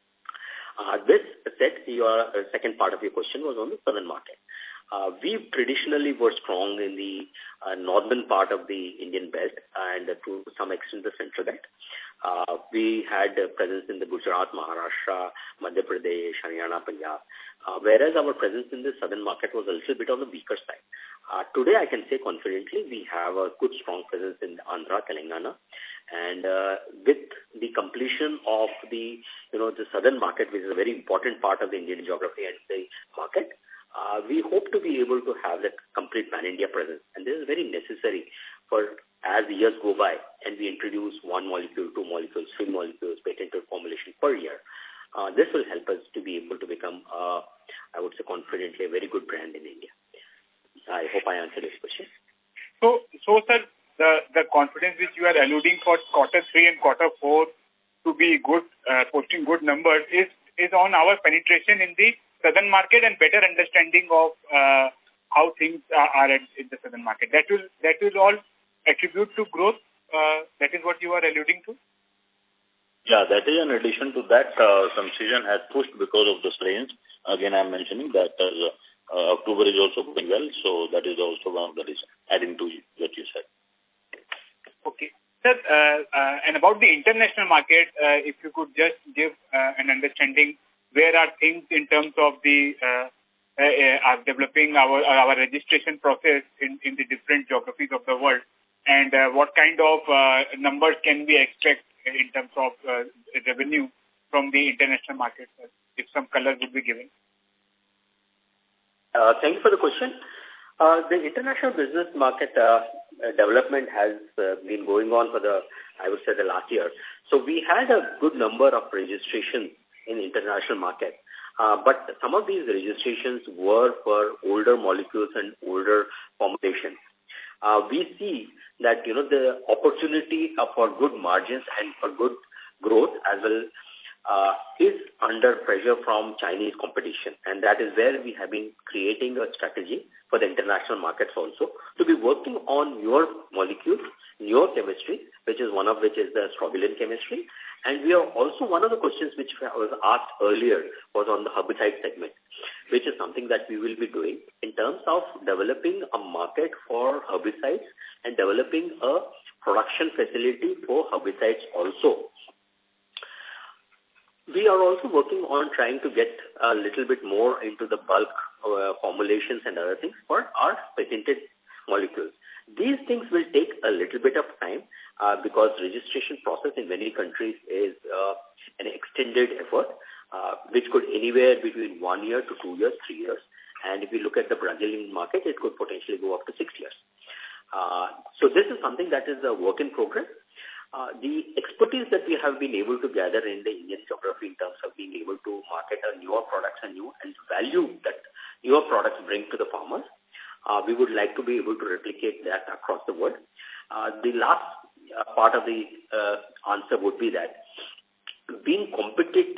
This said, your second part of your question was on the southern market. We traditionally were strong in the northern part of the Indian belt and to some extent the central belt. We had a presence in the Gujarat, Maharashtra, Madhya Pradesh, Haryana, Punjab, whereas our presence in the southern market was a little bit on the weaker side. Today, I can say confidently we have a good, strong presence in Andhra, Telangana, and with the completion of the southern market, which is a very important part of the Indian geography and the market, we hope to be able to have that complete pan-India presence. And this is very necessary for as the years go by and we introduce 1 molecule, 2 molecules, 3 molecules, patented formulation per year. This will help us to be able to become, I would say confidently, a very good brand in India. I hope I answered this question. So sir, the confidence which you are alluding for quarter 3 and quarter 4 to be good, posting good numbers is on our penetration in the southern market and better understanding of how things are in the southern market. That will all attribute to growth. That is what you are alluding to? Yeah, that is in addition to that, some season has pushed because of the strains. Again, I'm mentioning that October is also going well, so that is also one of the reasons, adding to what you said. Okay. Sir, and about the international market, if you could just give an understanding, where are things in terms of the developing our registration process in the different geographies of the world, and what kind of numbers can we expect in terms of revenue from the international market, if some color would be given? Thank you for the question. The international business market development has been going on for I would say the last year. So we had a good number of registrations in the international market. But some of these registrations were for older molecules and older formulations. We see that, the opportunity for good margins and for good growth as well is under pressure from Chinese competition. And that is where we have been creating a strategy for the international markets also to be working on newer molecules, newer chemistry, which is one of which is the strobilurin chemistry. And we are also, one of the questions which was asked earlier was on the herbicide segment, which is something that we will be doing in terms of developing a market for herbicides and developing a production facility for herbicides also. We are also working on trying to get a little bit more into the bulk formulations and other things for our patented molecules. These things will take a little bit of time because registration process in many countries is an extended effort, which could anywhere between 1 year to 2 years, 3 years. And if you look at the Brazilian market, it could potentially go up to 6 years. So this is something that is a work in progress. The expertise that we have been able to gather in the Indian geography in terms of being able to market our newer products and value that newer products bring to the farmers, we would like to be able to replicate that across the world. The last part of the answer would be that being competitive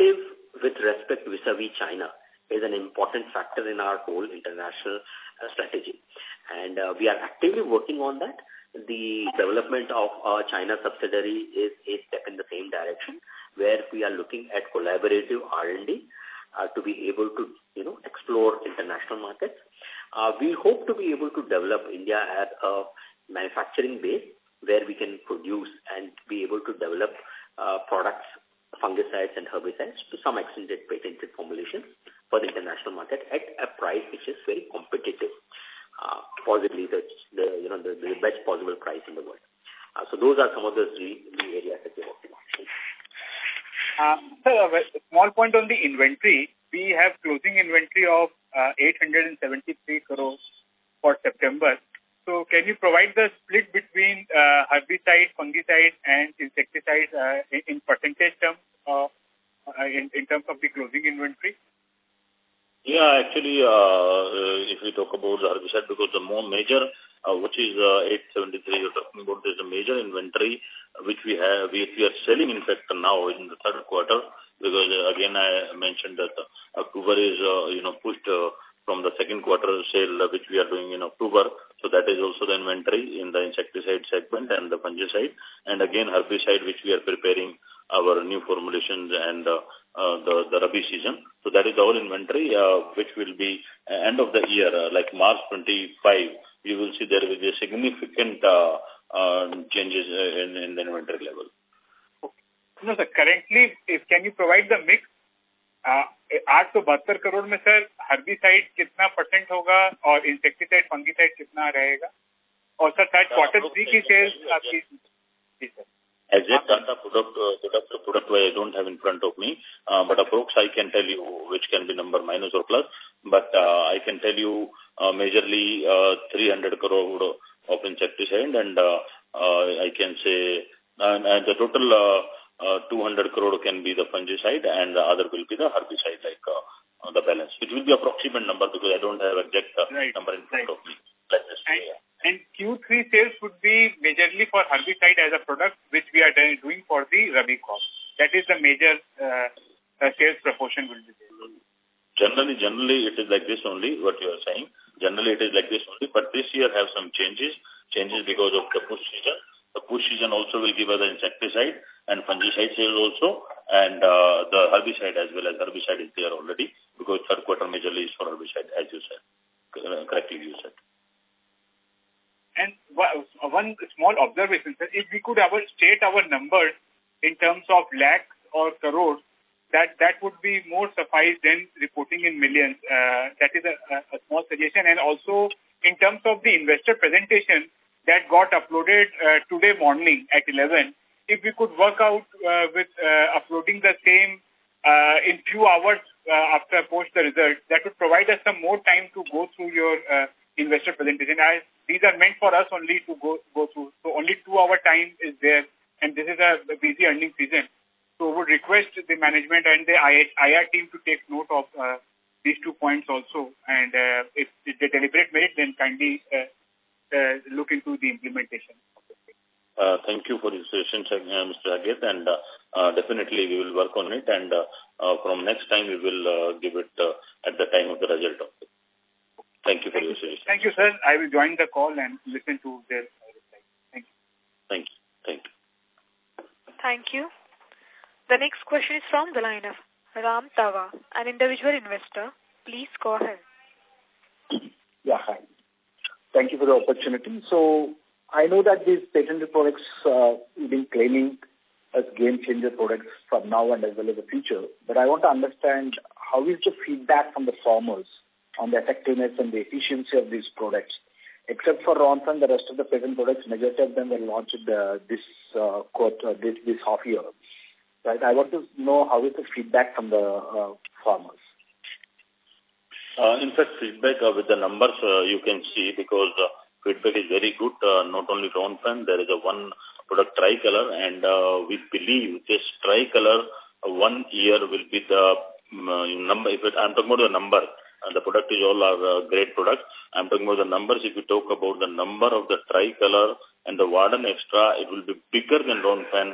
with respect vis-a-vis China is an important factor in our whole international strategy. And we are actively working on that. The development of our China subsidiary is a step in the same direction, where we are looking at collaborative R&D to be able to, explore international markets. We hope to be able to develop India as a manufacturing base where we can produce and be able to develop products, fungicides and herbicides to some extent patented formulations for the international market at a price which is very competitive, possibly the best possible price in the world. So those are some of the areas that we're working on. Sir, a small point on the inventory. We have closing inventory of 873 crores for September. So can you provide the split between herbicide, fungicide and insecticide in percentage terms in terms of the closing inventory? Yeah, actually, if we talk about the herbicide, because the more major, which is 873, you're talking about, there's a major inventory which we have, we are selling in fact now in the third quarter, because again I mentioned that October is, pushed from the second quarter sale which we are doing in October. So that is also the inventory in the insecticide segment and the fungicide. And again, herbicide which we are preparing our new formulations and the Rabi season. So that is our inventory which will be end of the year, like March 25, you will see there will be a significant changes in the inventory level. Okay. No, sir, currently, can you provide the mix? 872 crore में sir herbicide कितना % होगा और insecticide fungicide कितना रहेगा और sir शायद quarter 3 की sales आपकी जी sir Exact data product I don't have in front of me, but approx I can tell you which can be number minus or plus, but I can tell you majorly 300 crore of insecticide and I can say and the total 200 crore can be the fungicide and the other will be the herbicide, like the balance, which will be approximate number because I don't have exact number in front of me. Like this, and Q3 sales would be majorly for herbicide as a product which we are doing for the Rabi crop. That is the major sales proportion will be there. Generally it is like this only, what you are saying. Generally it is like this only, but this year have some changes because of the push season. The push season also will give us the insecticide and fungicide sales also, and the herbicide as well as herbicide is there already because third quarter majorly is for herbicide, as you said. Correctly you said. And one small observation, sir, if we could state our numbers in terms of lakhs or crores, that would be more suffice than reporting in millions. That is a small suggestion. And also in terms of the investor presentation that got uploaded today morning at 11, if we could work out with uploading the same in few hours after post the results, that would provide us some more time to go through your investor presentation. These are meant for us only to go through. So only 2 hour time is there, and this is a busy earning season. So would request the management and the IR team to take note of these 2 points also. And if they deliberate merit, then kindly look into the implementation. Thank you for your suggestion, Mr. Agit, and definitely we will work on it, and from next time we will give it at the time of the result of it. Thank you for your suggestion. Thank you, sir. I will join the call and listen to their reply. Thank you. Thank you. Thank you. Thank you. The next question is from the line of Ram Tava, an individual investor. Please go ahead. Yeah, hi. Thank you for the opportunity. So I know that these patented products you've been claiming as game-changer products from now and as well as the future, but I want to understand how is the feedback from the farmers on the effectiveness and the efficiency of these products. Except for Ronfen, the rest of the patent products, majority of them were launched this half year. Right? I want to know how is the feedback from the farmers. In fact, feedback with the numbers you can see because feedback is very good. Not only Ronfen, there is a one product Tricolor, and we believe this Tricolor 1 year will be the number. I'm talking about the number. The product is all our great product. I'm talking about the numbers. If you talk about the number of the Tricolor and the Warden Extra, it will be bigger than Ronfen.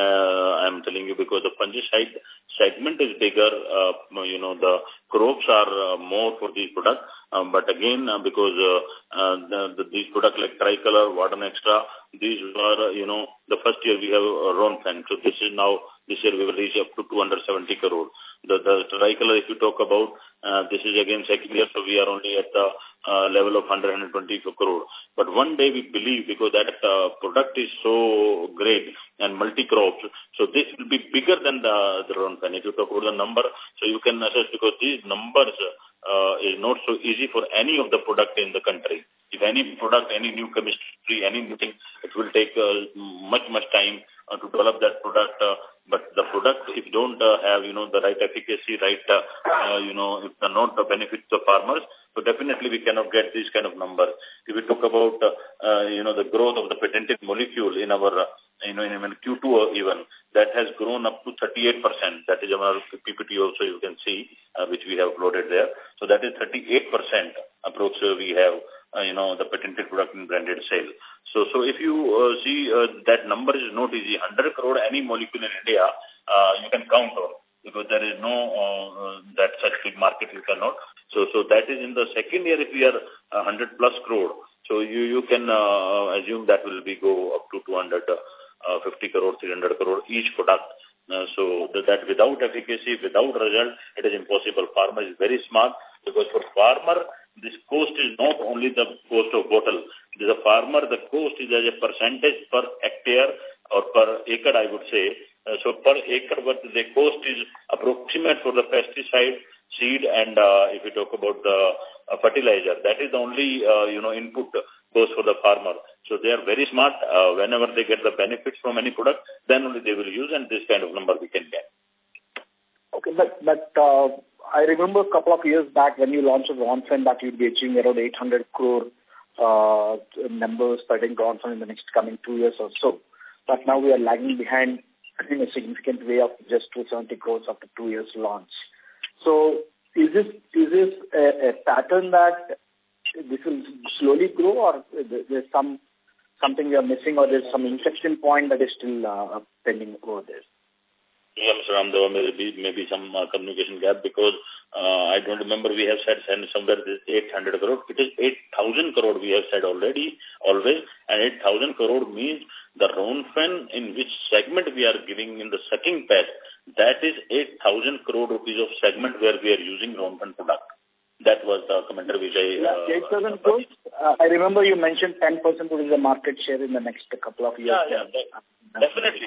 I'm telling you, because the fungicide segment is bigger, the crops are more for these products. But again, because these products like Tricolor, Warden Extra, these were, the first year we have Ronfen. So this year we will reach up to 270 crore. The Tricolor, if you talk about, this is again second year, so we are only at the level of 120 crore. But one day we believe, because that product is so great and multi-crops, so this will be bigger than the Ronfen. If you talk about the number, so you can assess, because these numbers is not so easy for any of the product in the country. If any product, any new chemistry, any new thing, it will take much time to develop that product. But the product, if you don't have, the right efficacy, right, if the not benefit the farmers, so definitely we cannot get these kind of numbers. If we talk about, the growth of the patented molecule in our, in Q2 even, that has grown up to 38%. That is our PPT also you can see, which we have uploaded there. So that is 38% approach we have, the patented product in branded sale. So if you see that number is not easy. 100 crore any molecule in India, you can count on, because there is no that such big market you cannot. So that is in the second year, if we are 100 plus crore. So you can assume that will be go up to 250 crore, 300 crore each product. So that without efficacy, without result, it is impossible. Farmer is very smart, because for farmer, this cost is not only the cost of bottle. It is a farmer, the cost is as a percentage per hectare or per acre, I would say. So per acre, but the cost is approximate for the pesticide, seed, and if we talk about the fertilizer, that is the only, input cost for the farmer. So they are very smart. Whenever they get the benefits from any product, then only they will use, and this kind of number we can get. Okay, but I remember a couple of years back when you launched Ronfen that you'd be achieving around 800 crore numbers spreading Ronfen in the next coming 2 years or so. But now we are lagging behind in a significant way of just 270 crores after 2 years launch. So is this a pattern that this will slowly grow, or there's something we are missing, or there's some inflection point that is still pending over there? Yeah, Mr. Ramdev, maybe some communication gap, because I don't remember we have said somewhere this 800 crore. It is 8,000 crore we have said already, always, and 8,000 crore means the Ronfen in which segment we are giving in the sucking pest, that is 8,000 crore rupees of segment where we are using Ronfen product. That was the commentary which I... 8,000 crores? I remember you mentioned 10% will be the market share in the next couple of years. Yeah. Definitely.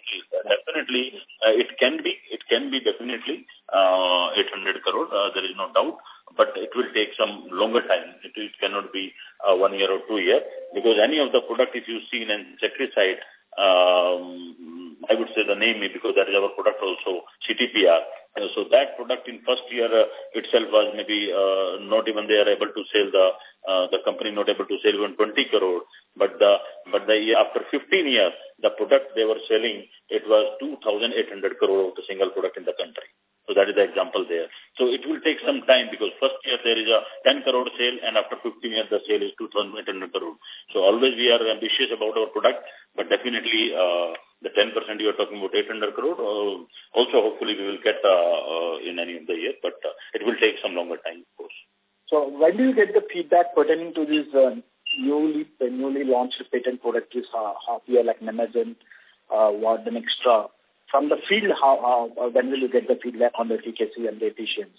It can be definitely 800 crore. There is no doubt, but it will take some longer time. It cannot be 1 year or 2 years, because any of the product, if you see in insecticide, I would say the name, because that is our product also, CTPR. So that product in first year itself was maybe not even they are able to sell the company not able to sell even 20 crore. But the year after 15 years, the product they were selling, it was 2,800 crore of the single product in the country. So that is the example there. So it will take some time, because first year there is a 10 crore sale, and after 15 years the sale is 2,800 crore. So always we are ambitious about our product, but definitely the 10% you are talking about 800 crore, also hopefully we will get in any of the year, but it will take some longer time, of course. So when do you get the feedback pertaining to this newly launched patent product this half year, like Nemagen, Warden Extra? From the field, when will you get the feedback on the efficacy and the efficiency?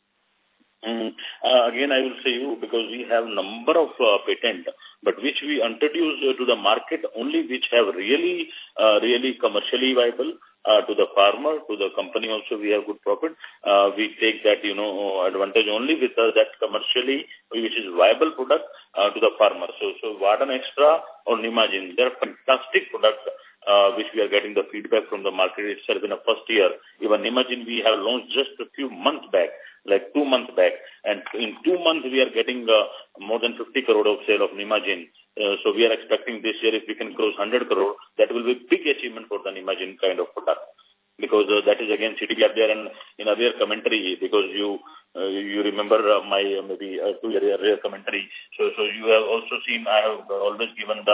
Again, I will say you, because we have number of patent, but which we introduce to the market only which have really commercially viable to the farmer, to the company also we have good profit. We take that, advantage only with that commercially, which is viable product to the farmer. So Warden Extra or Nemagen, they are fantastic products. Which we are getting the feedback from the market itself in the first year. Even Nemagen we have launched just a few months back, like 2 months back. And in 2 months we are getting more than 50 crore of sale of Nemagen. So we are expecting this year if we can cross 100 crore, that will be a big achievement for the Nemagen kind of product. Because that is again sitting up there and in a rare commentary, because you remember my maybe 2 year rare commentary. So you have also seen I have always given the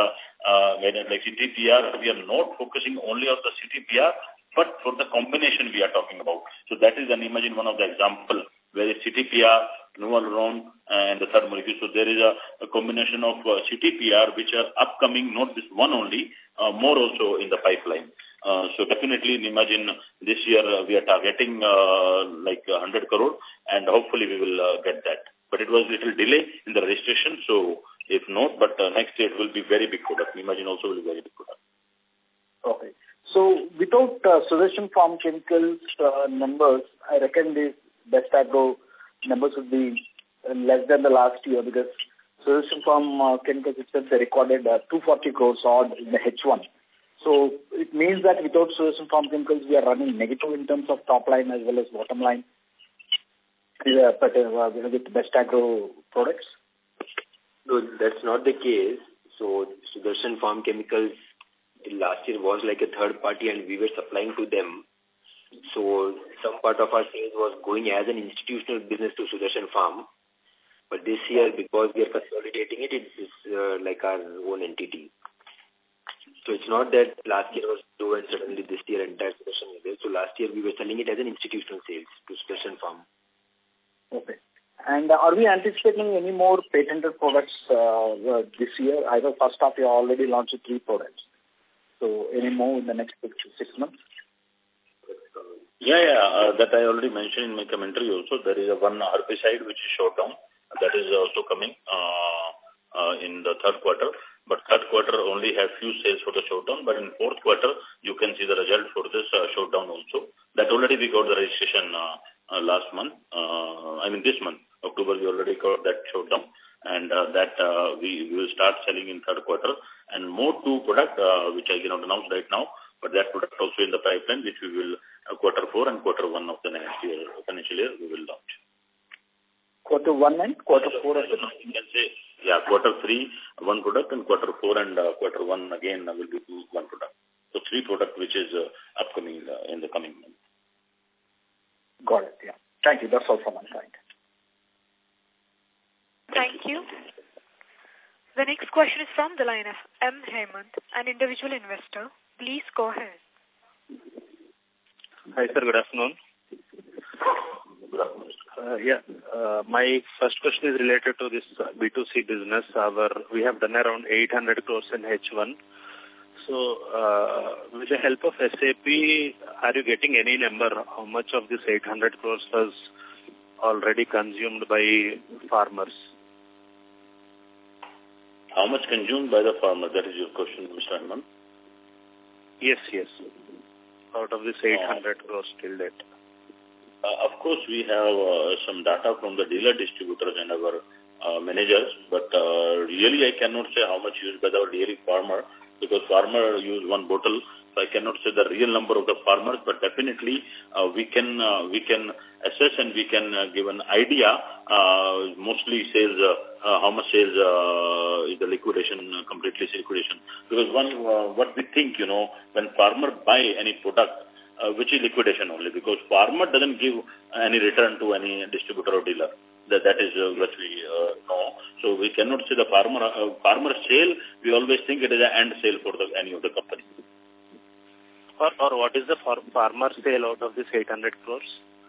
guidance like CTPR, we are not focusing only on the CTPR, but for the combination we are talking about. So that is an imagine one of the example where it's CTPR, Novaluron, and the third molecule. So there is a combination of CTPR which are upcoming, not this one only, more also in the pipeline. So definitely imagine this year we are targeting like 100 crore and hopefully we will get that. But it was a little delay in the registration, so if not, but next year it will be very big product. Imagine also will be very big product. Okay. So without Sudarshan Farm Chemicals numbers, I reckon these Best Agro numbers would be less than the last year because Sudarshan Farm Chemicals itself they recorded 240 crores odd in the H1. So it means that without Sudarshan Farm Chemicals we are running negative in terms of top line as well as bottom line. But with Best Agro products? No, that's not the case. So Sudarshan Farm Chemicals last year was like a third party and we were supplying to them. So some part of our sales was going as an institutional business to Sudarshan Farm. But this year, because we are consolidating it, it's like our own entity. So it's not that last year was low and suddenly this year entire Sudarshan is there. So last year we were selling it as an institutional sales to Sudarshan Farm. Okay. And are we anticipating any more patented products this year? I know first half you already launched 3 products. So any more in the next 6 months? That I already mentioned in my commentary also. There is one herbicide which is shot down. That is also coming in the third quarter. But third quarter only have few sales for the showdown. But in fourth quarter, you can see the result for this showdown also. That already we got the registration last month. This month, October, we already got that showdown. And that we will start selling in third quarter. And more 2 product, which I cannot announce right now. But that product also in the pipeline, which we will quarter 4 and quarter 1 of the next year, financial year, we will launch. Quarter 1 and quarter 4 of the you can say, quarter 3, 1 product, and quarter 4 and quarter 1 again will be 1 product. So 3 product which is upcoming in the coming month. Got it, yeah. Thank you. That's all from my side. Thank you. The next question is from the line of M. Hemant, an individual investor. Please go ahead. Hi, sir. Good afternoon. My first question is related to this B2C business. We have done around 800 crores in H1. So, with the help of SAP, are you getting any number? How much of this 800 crores was already consumed by farmers? How much consumed by the farmer? That is your question, Mr. Hemant? Yes. Out of this 800 crores till date. Of course, we have some data from the dealer distributors and our managers, but really I cannot say how much used by the dairy farmer because farmer use 1 bottle, so I cannot say the real number of the farmers, but definitely we can assess and we can give an idea. Mostly sales, how much sales is the liquidation, completely liquidation. Because what we think, when farmer buy any product, which is liquidation only, because farmer doesn't give any return to any distributor or dealer. That is what we know. So we cannot say the farmer sale. We always think it is an end sale for any of the company. Or what is the farmer sale out of this 800 crores?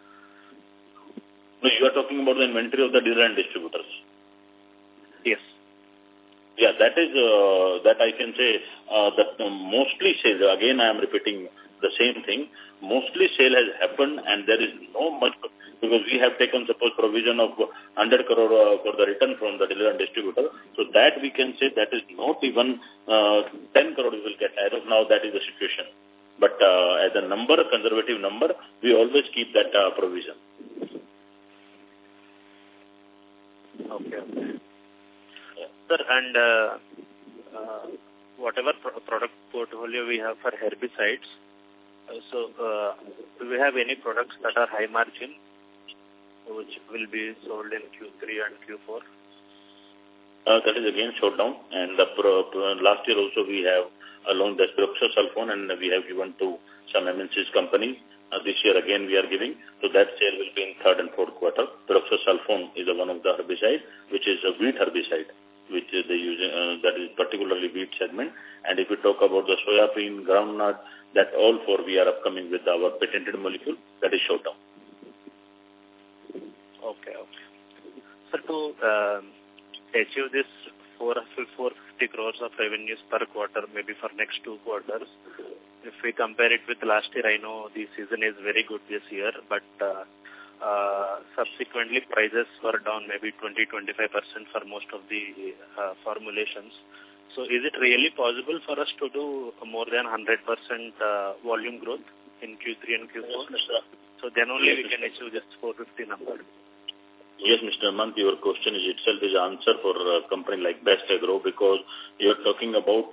No, you are talking about the inventory of the dealer and distributors. Yes. Yeah, that is that I can say that mostly sales. Again, I am repeating the same thing. Mostly sale has happened, and there is no much because we have taken suppose provision of 100 crore for the return from the dealer and distributor. So that we can say that is not even 10 crore we will get. As of now, that is the situation. But as a number, conservative number, we always keep that provision. Okay. Yeah. Sir, and whatever product portfolio we have for herbicides, so do we have any products that are high margin, which will be sold in Q3 and Q4? That is again shut down. And last year also we have along the pyroxasulfone and we have given to some MNC's company. This year again we are giving. So that sale will be in third and fourth quarter. Pyroxasulfone is one of the herbicide, which is a wheat herbicide, which is the that is particularly wheat segment. And if we talk about the soya bean, groundnut, that all four we are upcoming with our patented molecule, that is Showdown. Okay. So to achieve this 450 crores of revenues per quarter, maybe for next 2 quarters, if we compare it with last year, I know the season is very good this year, but subsequently prices were down maybe 20-25% for most of the formulations. So is it really possible for us to do more than 100% volume growth in Q3 and Q4? So then only we can achieve this 450 number. Yes, Mr. Amant, your question is itself is answer for a company like Best Agro, because you are talking about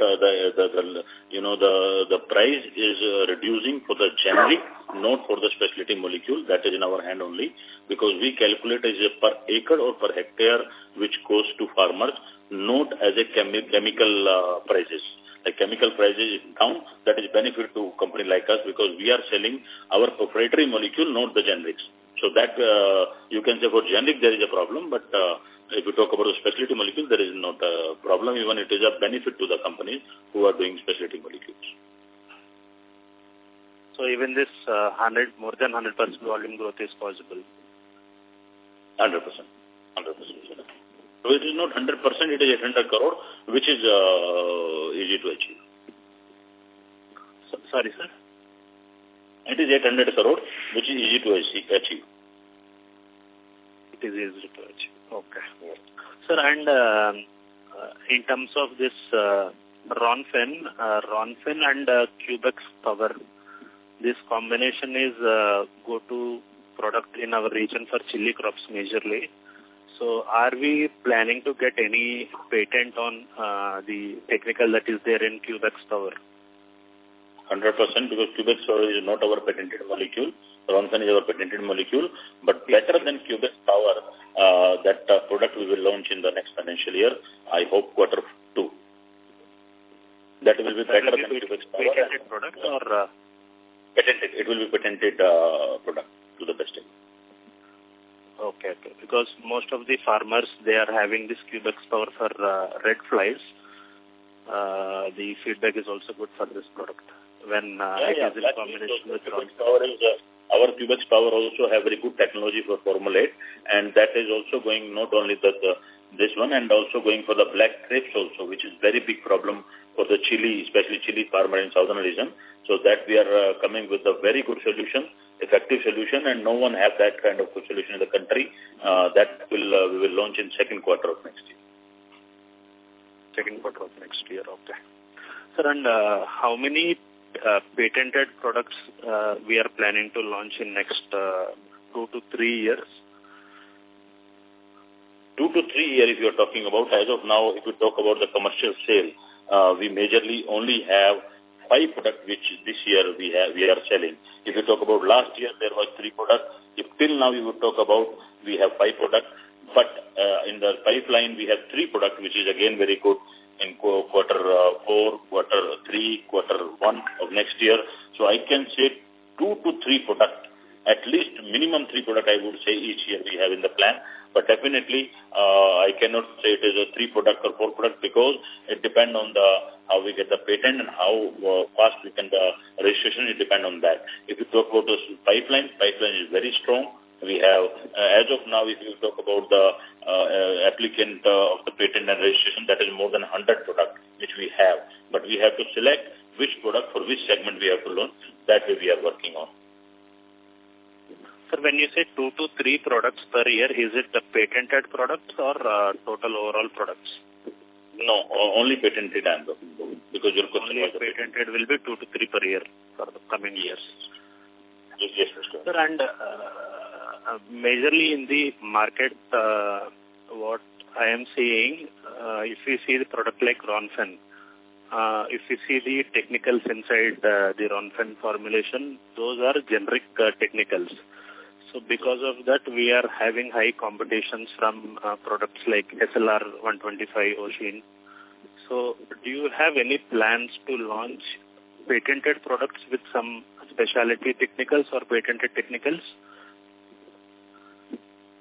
the price is reducing for the generic, not for the specialty molecule. That is in our hand only, because we calculate as a per acre or per hectare which goes to farmers, not as a chemical prices. The chemical prices is down, that is benefit to company like us, because we are selling our proprietary molecule, not the generics. So that you can say for generic there is a problem, but if you talk about the specialty molecule, there is not a problem. Even it is a benefit to the companies who are doing specialty molecules. So even this more than 100% volume growth is possible? 100%. So it is not 100%, it is 800 crore, which is easy to achieve. Sorry, sir? It is 800 crore, which is easy to achieve. It is easy to achieve. Okay. Yeah. Sir, and in terms of this Ronfen and Cubex Power, this combination is go-to product in our region for chili crops majorly. So are we planning to get any patent on the technical that is there in Cubex Power? 100%, because Cubex Power is not our patented molecule. Ronfen is our patented molecule, but better than Cubex Power, that product we will launch in the next financial year, I hope Q2. That will be better than Cubex Power. Patented product or? Patented. It will be patented product to the best. Okay. Because most of the farmers, they are having this Cubex Power for red flies. The feedback is also good for this product. When it is in combination with our Cubex Power also have very good technology for formulate, and that is also going not only this one, and also going for the black grapes also, which is very big problem for the chili, especially chili farmer in southern region. So that we are coming with a very good solution, effective solution, and no one has that kind of good solution in the country. That we will launch in second quarter of next year. Second quarter of next year, okay. Sir, and how many patented products we are planning to launch in next 2 to 3 years? 2 to 3 years if you are talking about. As of now, if you talk about the commercial sale, we majorly only have 5 products which this year we are selling. If you talk about last year, there was 3 products. If till now you would talk about, we have 5 products. But in the pipeline, we have 3 products, which is again very good in quarter 4, quarter 3, quarter 1 of next year. So I can say 2 to 3 products, at least minimum 3 products I would say each year we have in the plan. But definitely, I cannot say it is a 3 product or 4 product, because it depends on how we get the patent and how fast we can the registration. It depends on that. If you talk about the pipeline is very strong. We have, as of now, if you talk about the applicant of the patent and registration, that is more than 100 products which we have. But we have to select which product for which segment we have to launch. That way we are working on. Sir, when you say 2 to 3 products per year, is it the patented products or total overall products? No, only patented I am talking about. Because your question only patented will be 2 to 3 per year for the coming years. Yes, Mr. Sir, and majorly in the market, what I am seeing, if we see the product like Ronfen, if you see the technicals inside the Ronfen formulation, those are generic technicals. So because of that, we are having high competitions from products like SLR 125 Ocean. So do you have any plans to launch patented products with some specialty technicals or patented technicals?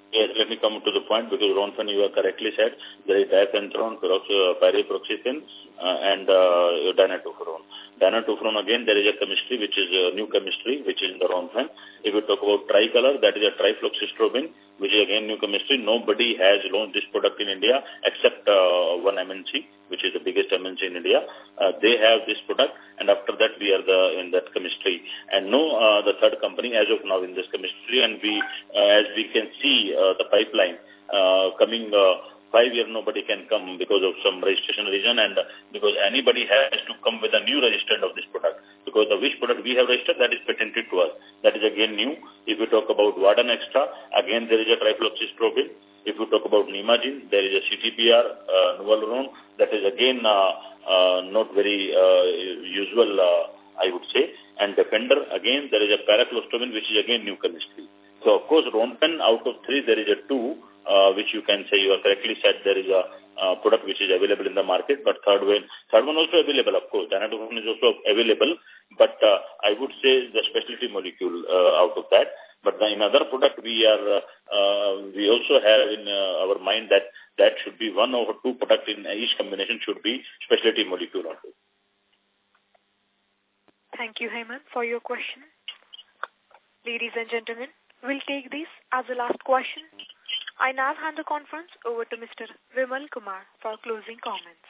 Yes, let me come to the point because Ronfen, you have correctly said, there is dipenthrone, pyriproxyfen, and dinatufurone. Dinatufurone, again, there is a chemistry, which is a new chemistry, which is in the Ronfen. If you talk about tricolor, that is a trifloxystrobin, which is again new chemistry. Nobody has launched this product in India except one MNC, which is the biggest MNC in India. They have this product, and after that we are in that chemistry. And no the third company as of now in this chemistry. And we, as we can see the pipeline coming 5 years, nobody can come because of some registration reason, and because anybody has to come with a new registrant of this product. Because the which product we have registered, that is patented to us. That is again new. If you talk about Warden Extra, again there is a trifloxystrobin. If you talk about Nimagine, there is a CTPR, Novaluron. That is again not very usual, I would say. And Defender, again there is a paraclostrobin, which is again new chemistry. So of course, Ronfen, out of 3, there is a 2, which you can say, you are correctly said, there is a product which is available in the market, but third one also available, of course. Dinatufurone is also available, but I would say the specialty molecule out of that. But in other product, we also have in our mind that should be 1 or 2 product in each combination should be specialty molecule also. Thank you, Hemant, for your question. Ladies and gentlemen, we'll take this as the last question. I now hand the conference over to Mr. Vimal Kumar for closing comments.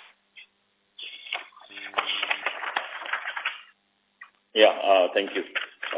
Yeah, thank you.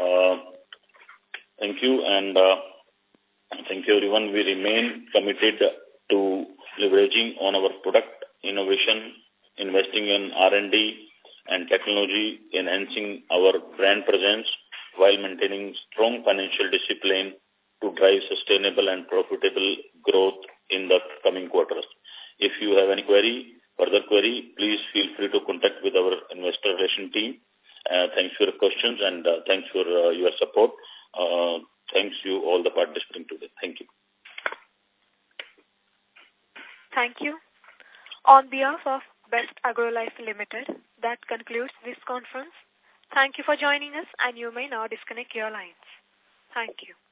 Thank you, and thank you everyone. We remain committed to leveraging on our product innovation, investing in R&D and technology, enhancing our brand presence while maintaining strong financial discipline to drive sustainable and profitable growth in the coming quarters. If you have any further query, please feel free to contact with our investor relation team. Thanks for your questions, and thanks for your support. Thanks you all the participating today. Thank you. Thank you. On behalf of Best Agrolife Limited, that concludes this conference. Thank you for joining us, and you may now disconnect your lines. Thank you.